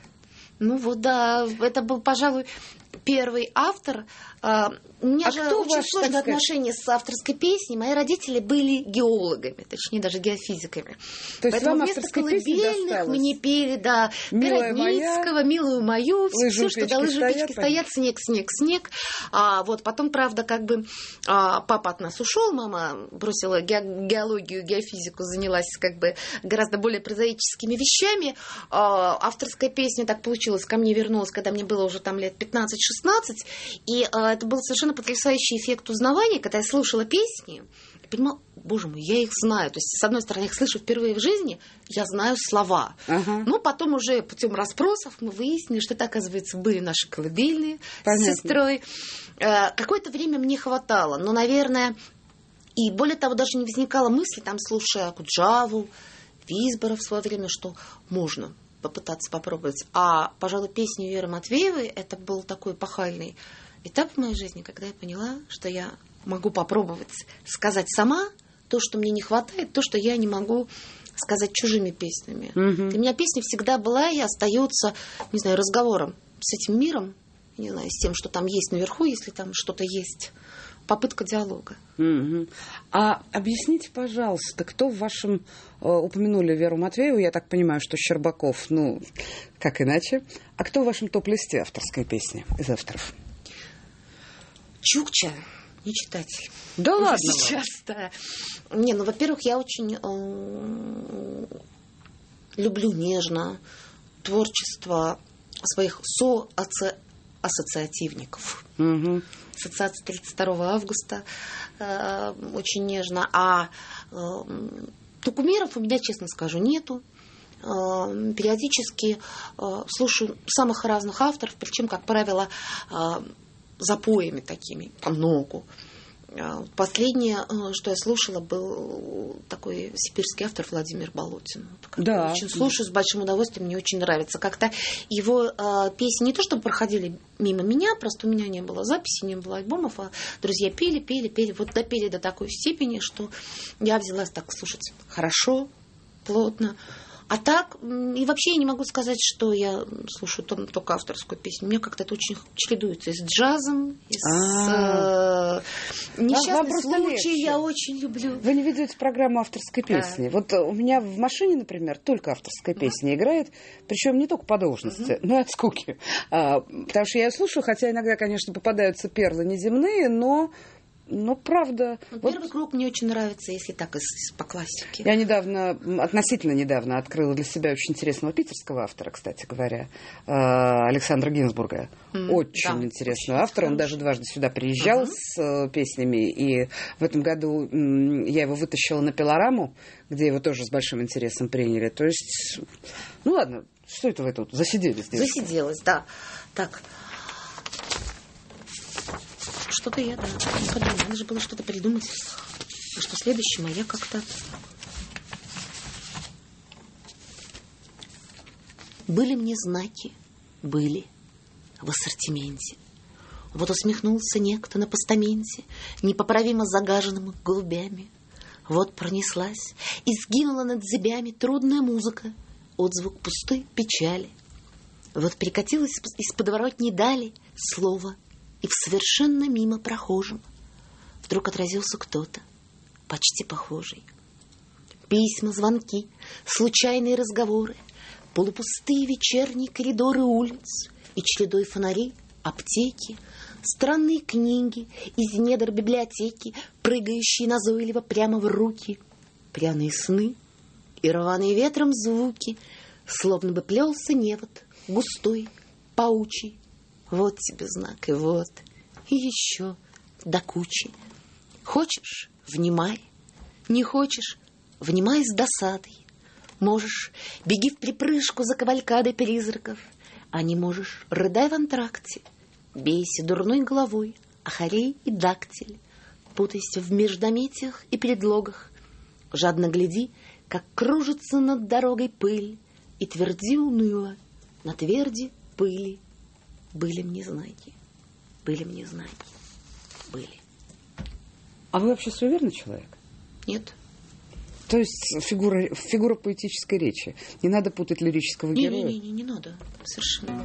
Ну вот, да, это был, пожалуй, первый автор. У меня а же кто очень ваш, сложные сказать... отношения с авторской песней. Мои родители были геологами, точнее, даже геофизиками. То есть Поэтому вам вместо колыбельных мне пели, да, Городницкого, «Милую мою», все, что да, лыжи печки стоят, снег, снег, снег. А вот потом, правда, как бы а, папа от нас ушел, мама бросила ге- геологию, геофизику, занялась как бы гораздо более прозаическими вещами. А, авторская песня, так получилось, ко мне вернулась, когда мне было уже там лет пятнадцать-шестнадцать, и а, это был совершенно потрясающий эффект узнавания, когда я слушала песни, я понимала, боже мой, я их знаю. То есть, с одной стороны, я их слышу впервые в жизни, я знаю слова. Uh-huh. Но потом уже путем расспросов мы выяснили, что это, оказывается, были наши колыбельные Понятно. С сестрой. Какое-то время мне хватало, но, наверное, и более того, даже не возникало мысли, там, слушая Акуджаву, Висбора в свое время, что можно попытаться попробовать. А, пожалуй, песню Веры Матвеевой, это был такой эпохальный этап в моей жизни, когда я поняла, что я могу попробовать сказать сама то, что мне не хватает, то, что я не могу сказать чужими песнями. Mm-hmm. Для меня песня всегда была и остается, не знаю, разговором с этим миром, не знаю, с тем, что там есть наверху, если там что-то есть. Попытка диалога. Mm-hmm. А объясните, пожалуйста, кто в вашем... Э, упомянули Веру Матвееву, я так понимаю, что Щербаков, ну, как иначе. А кто в вашем топ-листе авторской песни из авторов? Чукча, не читатель. Да ладно. Сейчас, да. Не, ну, во-первых, я очень э, люблю нежно творчество своих соассоциативников. Угу. Ассоциация тридцать второго августа э, очень нежно. А э, кумиров у меня, честно скажу, нету. Э, периодически э, слушаю самых разных авторов, причем, как правило, э, запоями такими, по многу. Последнее, что я слушала, был такой сибирский автор Владимир Болотин. Да. Очень слушаю с большим удовольствием, мне очень нравится. Как-то его э, песни не то, что проходили мимо меня, просто у меня не было записи, не было альбомов, а друзья пели, пели, пели. Вот допели до такой степени, что я взялась так слушать хорошо, плотно. А так, и вообще я не могу сказать, что я слушаю там только авторскую песню. Мне как-то это очень чередуется и с джазом, и с э, несчастный случай я очень люблю. Вы не ведете программу авторской песни. Да. Вот у меня в машине, например, только авторская песня играет, причем не только по должности, но и от скуки. А, потому что я ее слушаю, хотя иногда, конечно, попадаются перлы неземные, но... Ну, правда. Ну, вот первый круг мне очень нравится, если так, из, из, по классике. Я недавно, относительно недавно, открыла для себя очень интересного питерского автора, кстати говоря, Александра Гинзбурга. Mm, очень да, интересного очень автора. Он даже дважды сюда приезжал uh-huh. с песнями. И в этом году я его вытащила на пилораму, где его тоже с большим интересом приняли. То есть, ну ладно, что это вы тут засиделись здесь? Засиделась, да. Так. что-то я, да, подумала. Надо же было что-то придумать. А что следующее, а я как-то... Были мне знаки, были в ассортименте. Вот усмехнулся некто на постаменте, непоправимо загаженным голубями. Вот пронеслась и сгинула над зебями трудная музыка, отзвук пустой печали. Вот прикатилось из подворотни дали слово, и в совершенно мимо прохожем вдруг отразился кто-то, почти похожий. Письма, звонки, случайные разговоры, полупустые вечерние коридоры улиц и чередой фонарей, аптеки, странные книги из недр библиотеки, прыгающие назойливо прямо в руки, пряные сны и рваные ветром звуки, словно бы плелся невод, густой, паучий. Вот тебе знак, и вот, и еще до кучи. Хочешь — внимай, не хочешь — внимай с досадой. Можешь — беги в припрыжку за кавалькадой призраков, а не можешь — рыдай в антракте, бейся дурной головой, ахарей и дактиль, путайся в междометиях и предлогах, жадно гляди, как кружится над дорогой пыль, и тверди уныло на тверди пыли. Были мне знаки, были мне знаки, были. А вы вообще суеверный человек? Нет. То есть фигура, фигура поэтической речи. Не надо путать лирического не, героя? Не, не, не, не надо. Совершенно.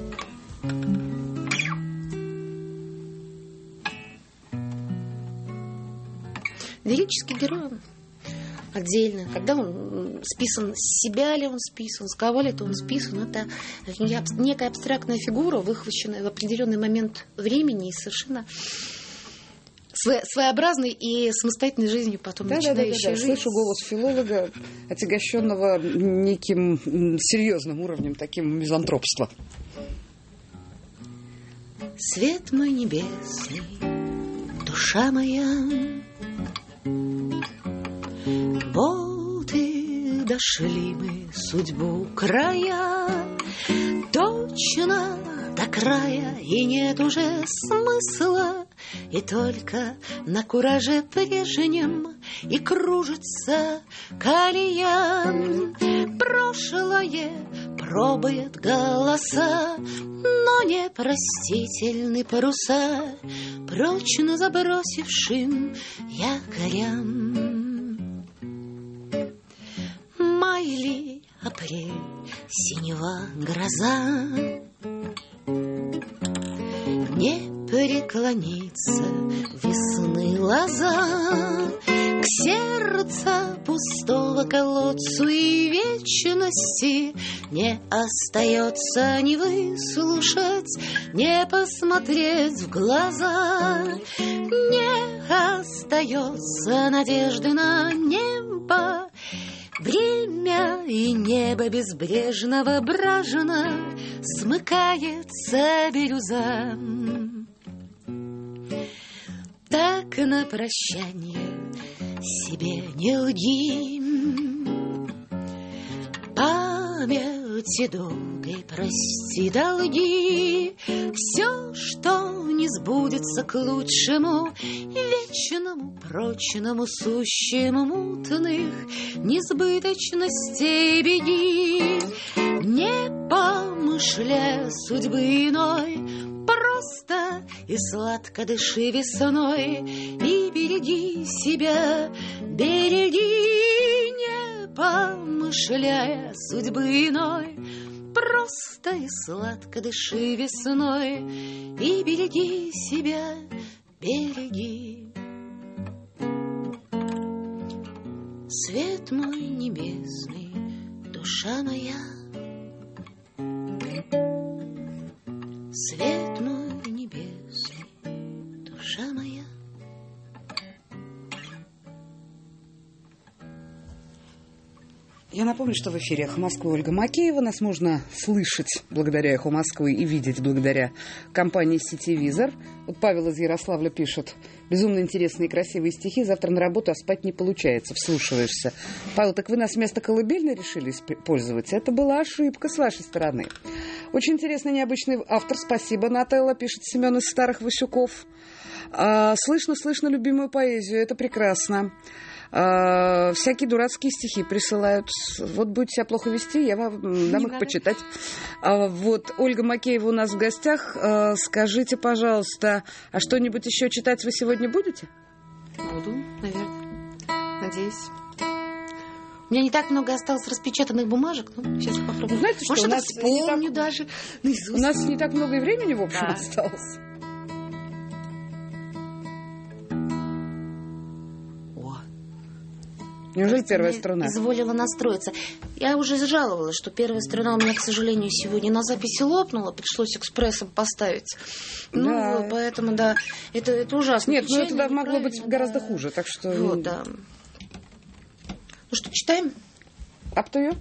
Лирический герой отдельно. Когда он списан, с себя ли он списан, с кого ли он списан, это некая абстрактная фигура, выхваченная в определенный момент времени и совершенно своеобразной и самостоятельной жизнью потом да, начинающей да, да, да. жить. Слышу голос филолога, отягощенного неким серьезным уровнем, таким мизантропства. Свет мой небесный, душа моя, вот и дошли мы судьбу края, точно до края, и нет уже смысла, и только на кураже прежнем и кружится колея. Прошлое пробует голоса, но непростительны паруса, прочно забросившим якорям. Май ли, апрель, синева гроза, не преклонится весны лоза к сердцу пустого колодцу, и вечности не остается ни выслушать, не посмотреть в глаза. Не остается надежды на небо, время и небо безбрежного бражина смыкается бирюза. Так на прощание себе не лги, памяти долгой прости долги. Все, что не сбудется к лучшему, вечному, прочному, сущему мутных несбыточностей беги. Не помышляя судьбы иной, просто и сладко дыши весной, и береги себя, береги, не помышляя судьбы иной, просто и сладко дыши весной, и береги себя, береги. Свет мой небесный, душа моя, свет мой небесный, душа моя. Я напомню, что в эфире «Эхо Москвы» Ольга Макеева. Нас можно слышать благодаря «Эхо Москвы» и видеть благодаря компании «Сетевизор». Вот Павел из Ярославля пишет: безумно интересные и красивые стихи. Завтра на работу, а спать не получается. Вслушиваешься. Павел, так вы нас вместо колыбельной решили пользоваться? Это была ошибка с вашей стороны. Очень интересный, необычный автор. Спасибо, Нателла, пишет Семен из Старых Васюков. А, слышно, слышно любимую поэзию, это прекрасно. А, всякие дурацкие стихи присылают. Вот будете себя плохо вести, я вам дам их почитать. А, вот, Ольга Макеева у нас в гостях. А, скажите, пожалуйста, а что-нибудь еще читать вы сегодня будете? Буду, наверное. Надеюсь. У меня не так много осталось распечатанных бумажек. Ну, сейчас попробую. Знаете, что Может, у нас вспомню так... даже наизусть. У нас не так много и времени, в общем, да. осталось. Неужели первая струна? Изволила настроиться. Я уже жаловалась, что первая струна у меня, к сожалению, сегодня на записи лопнула. Пришлось экспрессом поставить. Да. Ну, вот, поэтому, да, это, это ужасно. Нет, ну это да, могло быть гораздо да. хуже, так что... Вот, да. Ну что, читаем? Up to you.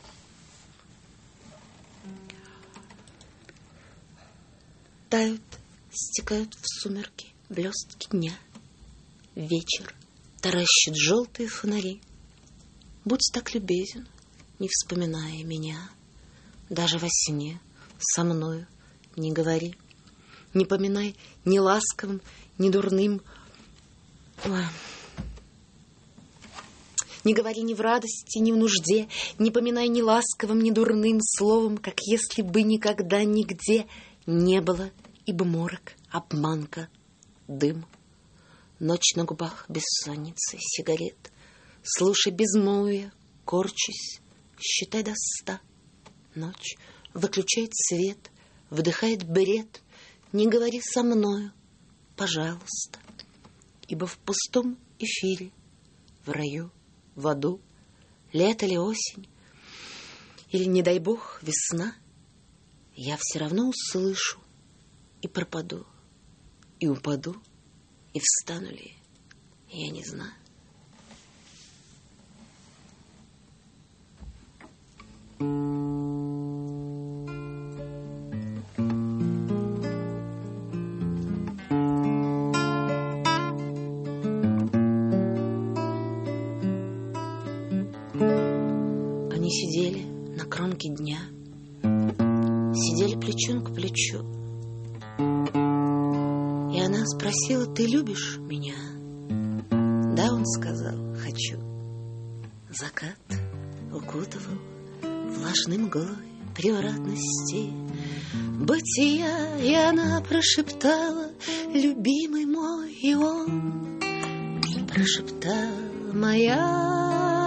Тают, стекают в сумерки блестки дня. Вечер таращит желтые фонари. Будь так любезен, не вспоминая меня. Даже во сне со мною не говори. Не поминай ни ласковым, ни дурным. Ой. Не говори ни в радости, ни в нужде. Не поминай ни ласковым, ни дурным словом, как если бы никогда нигде не было, ибо морок, обманка, дым. Ночь на губах бессонницы, сигарет. Слушай безмолвие, корчусь, считай до ста. Ночь выключает свет, вдыхает бред. Не говори со мною, пожалуйста, ибо в пустом эфире, в раю, в аду, лето ли осень, или, не дай бог, весна, я все равно услышу и пропаду, и упаду, и встану ли, я не знаю. Они сидели на кромке дня, сидели плечом к плечу. И она спросила: ты любишь меня? Да, он сказал: хочу. Закат укутывал влажной мглой превратности бытия, и она прошептала: любимый мой, и он прошептал: моя.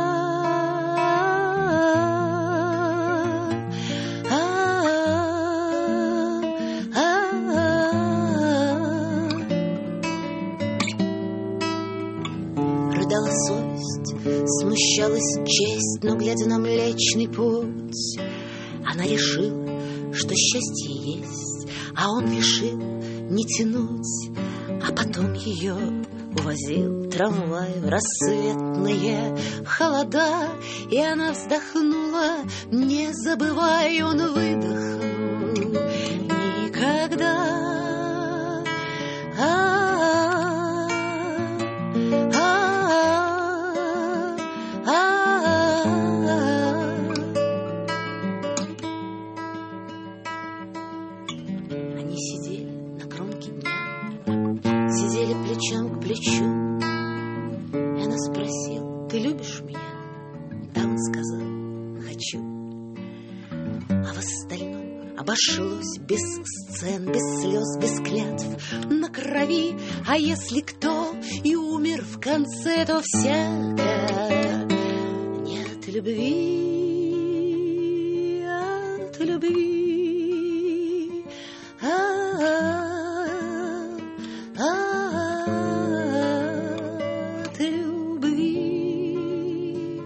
Смущалась честь, но, глядя на Млечный Путь, она решила, что счастье есть, а он решил не тянуть. А потом ее увозил трамвай в рассветные холода, и она вздохнула: не забывай, он выдохнул никогда. Обошлось без сцен, без слез, без клятв на крови. А если кто и умер в конце, то всяко не от любви, от любви. А-а-а, от любви.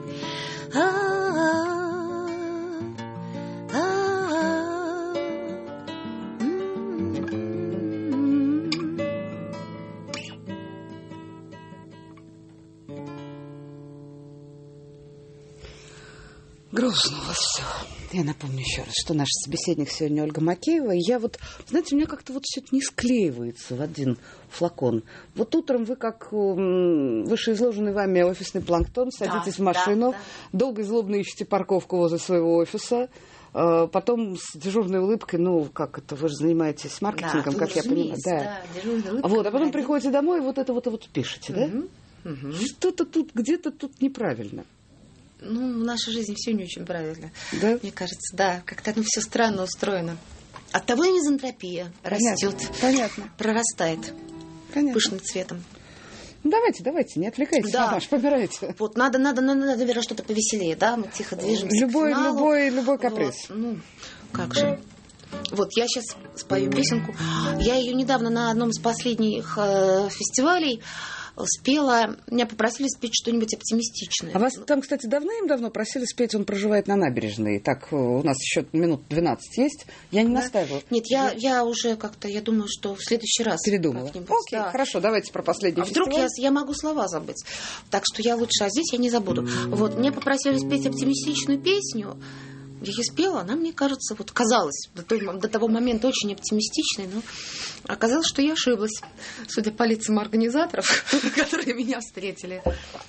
Грустно у вас все. Я напомню еще раз, что наш собеседник сегодня Ольга Макеева. И я вот, знаете, у меня как-то вот все это не склеивается в один флакон. Вот утром вы, как вышеизложенный вами офисный планктон, садитесь да, в машину, да, да. долго и злобно ищете парковку возле своего офиса. потом с дежурной улыбкой, ну, как это, вы же занимаетесь маркетингом, да, как я понимаю. Да, да, вот, а потом приходите домой и вот это вот, вот пишете, да? Угу, угу. Что-то тут, где-то тут неправильно. Ну, в нашей жизни все не очень правильно. Да? Мне кажется, да, как-то ну, все странно устроено. Оттого и мизантропия растет, понятно. Прорастает понятно. Пышным цветом. Ну, давайте, давайте, не отвлекайтесь, да. Наташ, помирайте. Вот, надо, надо, надо, наверное, что-то повеселее, да? Мы тихо движемся любой, к финалу. Любой, любой каприз. Вот, ну, как же. Вот, я сейчас спою песенку. Я ее недавно на одном из последних э, фестивалей спела. Меня попросили спеть что-нибудь оптимистичное. А вас там, кстати, давным-давно просили спеть «Он проживает на набережной». Так, у нас еще минут двенадцать есть. Я не да? настаивала. Нет, я, я уже как-то, я думаю, что в следующий раз. Передумала. Окей, да. Хорошо, давайте про последний а фестиваль. вдруг я, я могу слова забыть. Так что я лучше, а здесь я не забуду. Вот, мне попросили спеть оптимистичную песню. Я ее спела, она, мне кажется, вот казалась до, той, до того момента очень оптимистичной, но оказалось, что я ошиблась, судя по лицам организаторов, которые меня встретили.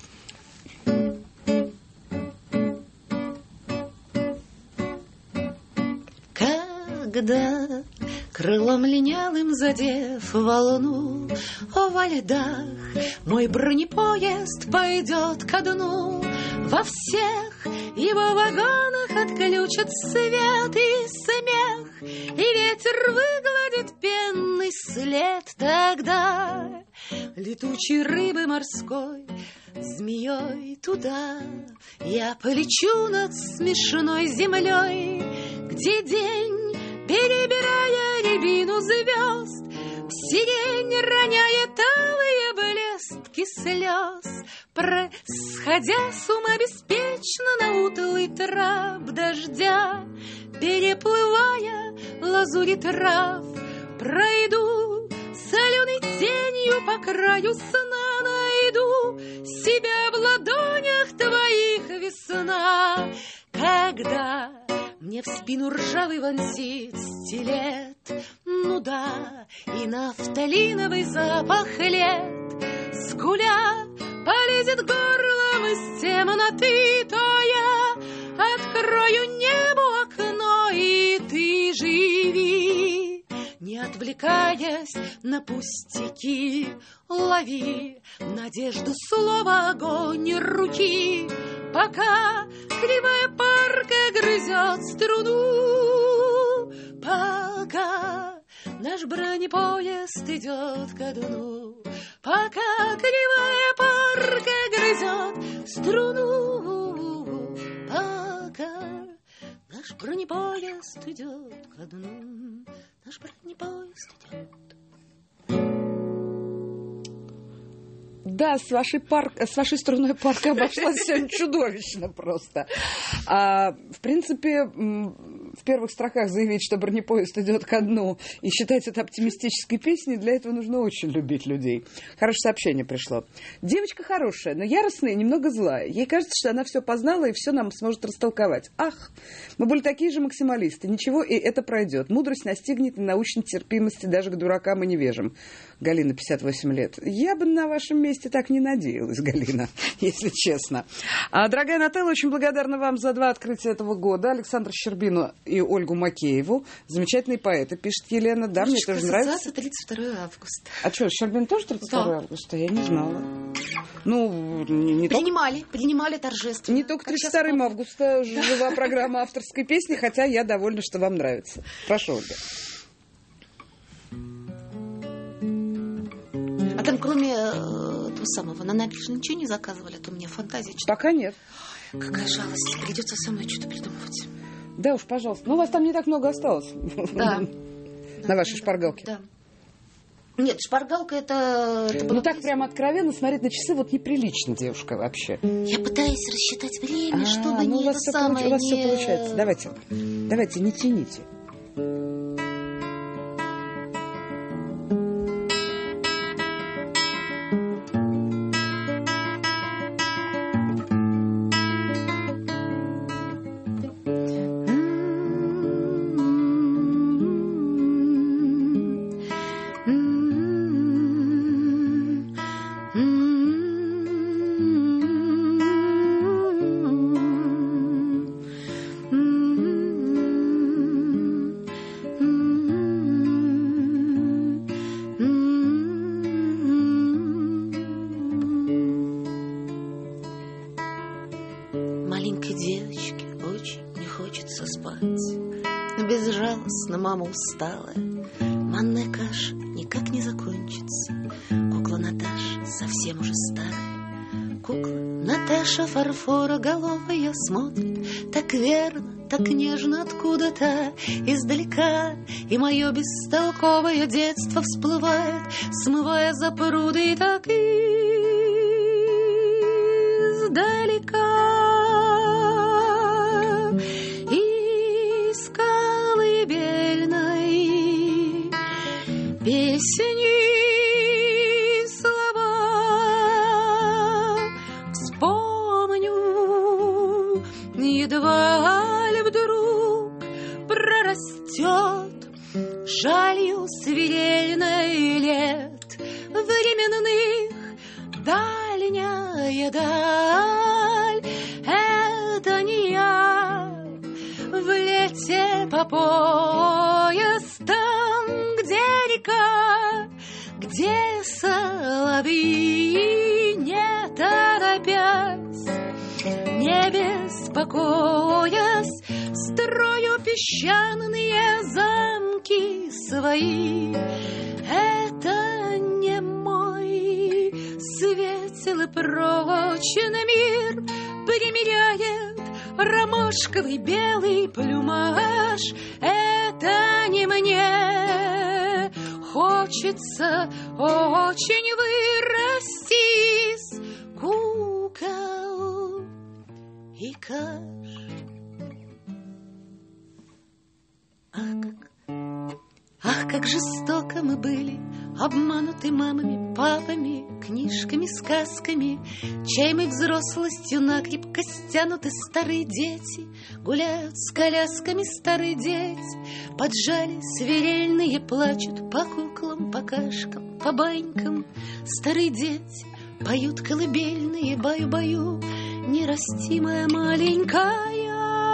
Когда крылом линялым задев волну во льдах, мой бронепоезд пойдет ко дну. Во всех его вагонах отключат свет и смех, и ветер выгладит пенный след. Тогда летучей рыбы морской змеей туда я полечу над смешной землей, где день, перебирая рябину звезд, в сирень роняет алые блестки слез. Просходя с ума беспечно на утлый трап дождя, переплывая лазури трав, пройду соленой тенью по краю сна, найду себя в ладонях твоих весна. Когда мне в спину ржавый вонзит стилет, ну да, и нафталиновый запах лет, скуля полезет горлом из темноты, то я открою небу окно, и ты живи, не отвлекаясь на пустяки, лови надежду, слова, огонь руки, пока кривая парка грызет струну, пока наш бронепоезд идет ко дну, пока кривая парка грызет струну, пока наш бронепоезд идет ко дну, наш бронепоезд идет. Да, с вашей, парк, с вашей струной парка обошлась сегодня чудовищно просто. А, в принципе, в первых строках заявить, что бронепоезд идет ко дну, и считать это оптимистической песней, для этого нужно очень любить людей. Хорошее сообщение пришло. Девочка хорошая, но яростная и немного злая. Ей кажется, что она все познала и все нам сможет растолковать. Ах, мы были такие же максималисты. Ничего, и это пройдет. Мудрость настигнет и научной терпимости даже к дуракам и невежам. Галина, пятьдесят восемь лет. Я бы на вашем месте так не надеялась, Галина, если честно. А, дорогая Нателла, очень благодарна вам за два открытия этого года. Александра Щербину и Ольгу Макееву. Замечательные поэты, пишет Елена. Да, мне тоже нравится. тридцать второго августа. А что, Щербин тоже тридцать второго да. августа? Я не знала. Ну, не, не принимали, только... принимали торжественно. Не только тридцать второго августа жива программа авторской песни, хотя я довольна, что вам нравится. Прошу, Ольга. А там, кроме э, того самого, на набережной ничего не заказывали, а то у меня фантазия... Пока нет. Какая жалость. Придется самой что-то придумывать. Да уж, пожалуйста. Ну, у вас там не так много осталось. Да. На вашей шпаргалке. Да. Нет, шпаргалка это... это ну, так прямо откровенно смотреть на часы вот неприлично, девушка, вообще. Я пытаюсь рассчитать время, а, чтобы ну, не это самое... У вас не... все получается. Давайте, давайте, не тяните. ясно, мама усталая. Манная каша никак не закончится. Кукла Наташа совсем уже старая. Кукла Наташа фарфороголовая смотрит так верно, так нежно откуда-то издалека. И мое бестолковое детство всплывает, смывая за пруды так издалека. Из колыбельной песни слова вспомню, едва ли вдруг прорастет жалью свирельной лет временных дальняя даль. Это не я в лете по пояс там, где река, где соловьи, не торопясь, не беспокоясь, строю песчаные замки свои. Это не мой светлый прочный мир примеряет ромашковый белый плюмаж. Это не мне хочется очень вырасти из кукол и каш. Ах, как, ах, как жестоко мы были, обмануты мамами, папами, книжками, сказками, чаем и взрослостью накрепко стянуты старые дети, гуляют с колясками старые дети, поджали свирельные, плачут по куклам, по кашкам, по банькам. Старые дети поют колыбельные, баю-баю, нерастимая маленькая.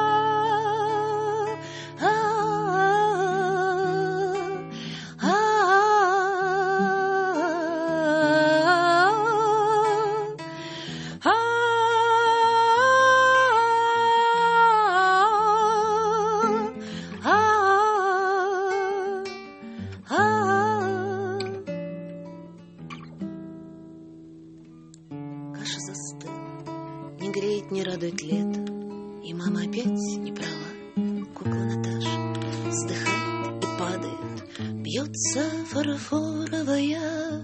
Не радует лето, и мама опять не права. Кукла Наташа вздыхает и падает, бьется фарфоровая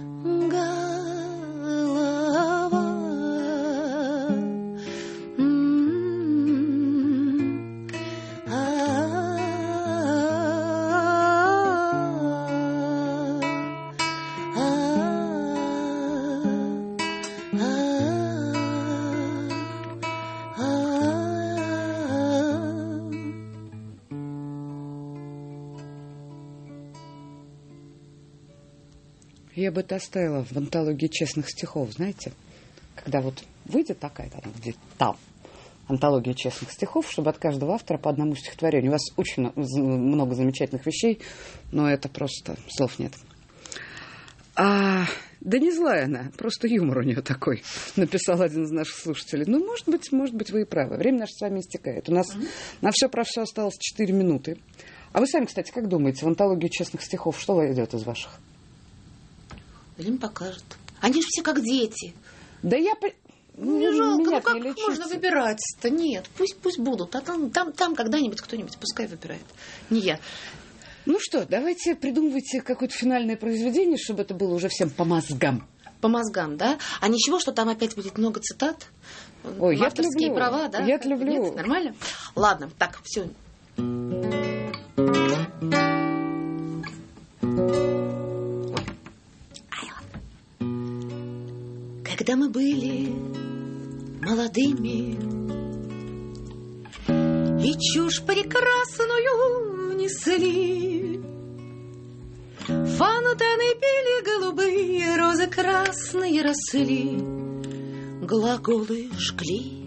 голова. М-м-м. Я бы это оставила в антологии честных стихов, знаете, когда вот выйдет такая там, где там антология честных стихов, чтобы от каждого автора по одному стихотворению. У вас очень много замечательных вещей, но это просто слов нет. А, да не злая она, просто юмор у нее такой, написал один из наших слушателей. Ну, может быть, может быть, вы и правы. Время наше с вами истекает. У нас mm-hmm. на все про все осталось четыре минуты. А вы сами, кстати, как думаете, в антологию честных стихов что войдет из ваших? Время покажет. Они же все как дети. Да я... Ну, не жалко, ну как не можно выбирать-то? Нет, пусть, пусть будут. А там, там, там когда-нибудь кто-нибудь пускай выбирает. Не я. Ну что, давайте придумывайте какое-то финальное произведение, чтобы это было уже всем по мозгам. По мозгам, да? А ничего, что там опять будет много цитат? Ой, я авторские права, да? Я люблю. Нет, нормально? Ладно, так, все. Когда мы были молодыми и чушь прекрасную несли, фонтаны пили голубые, розы красные росли, глаголы жгли.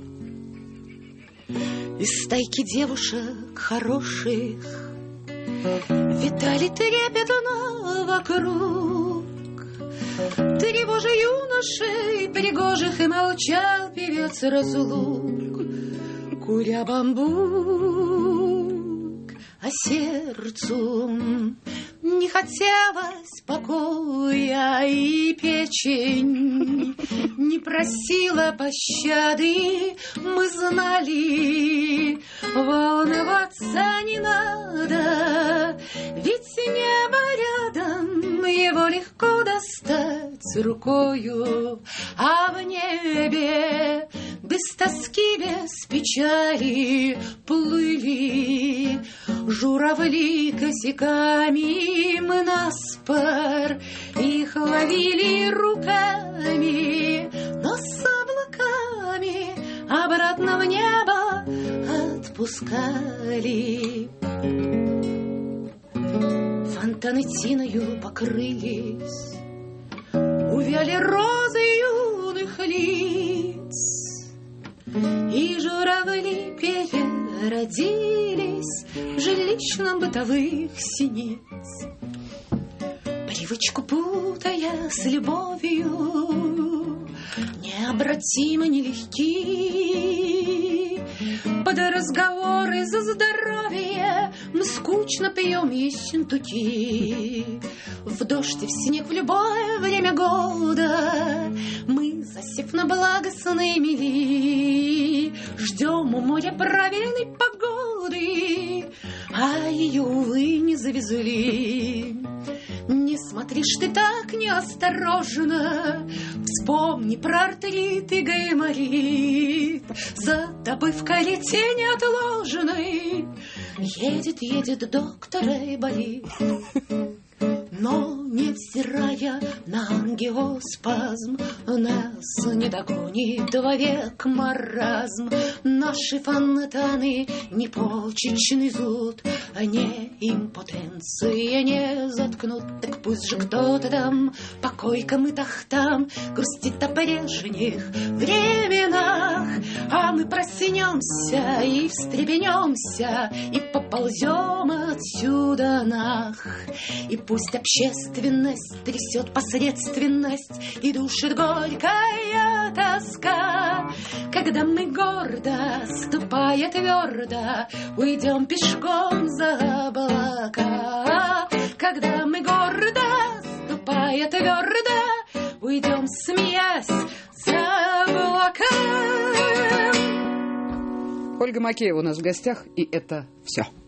Из стайки девушек хороших витали трепетно вокруг, тревожа юношей пригожих, и молчал певец разлук, куря бамбук. А сердцу не хотелось покоя, и печень не просила пощады. Мы знали, волноваться не надо, ведь небо рядом, его легко достать рукою, а в небе без тоски, без печали плыли журавли косяками. Мы наспор их ловили руками, но с облаками обратно в небо отпускали. Фонтаны тиною покрылись, увяли розы юных лиц, и журавли переродились в жилищном бытовых синиц. Привычку путая с любовью, необратимо нелегки, под разговоры за здоровье мы скучно пьем ессентуки. В дождь и в снег в любое время года мы, засев на благостной мели, ждем у моря правильной погоды, а ее, увы, не завезли. Не смотришь ты так неосторожно, вспомни про артрит и гайморит. За тобой в карете неотложной едет, едет доктор и болит. Но, невзирая на ангиоспазм, нас не догонит вовек маразм. Наши фонтаны не почечный зуд, не импотенция не заткнут. Так пусть же кто-то там по койкам и тахтам грустит о прежних временах, а мы проснемся и встрепенемся и поползем отсюда нах. И пусть общественность трясет посредственность и душит горькая тоска, когда мы гордо, ступая твердо, уйдем пешком за облака. Когда мы гордо, ступая твердо, уйдем, смеясь, за облака. Ольга Макеева у нас в гостях, и это все.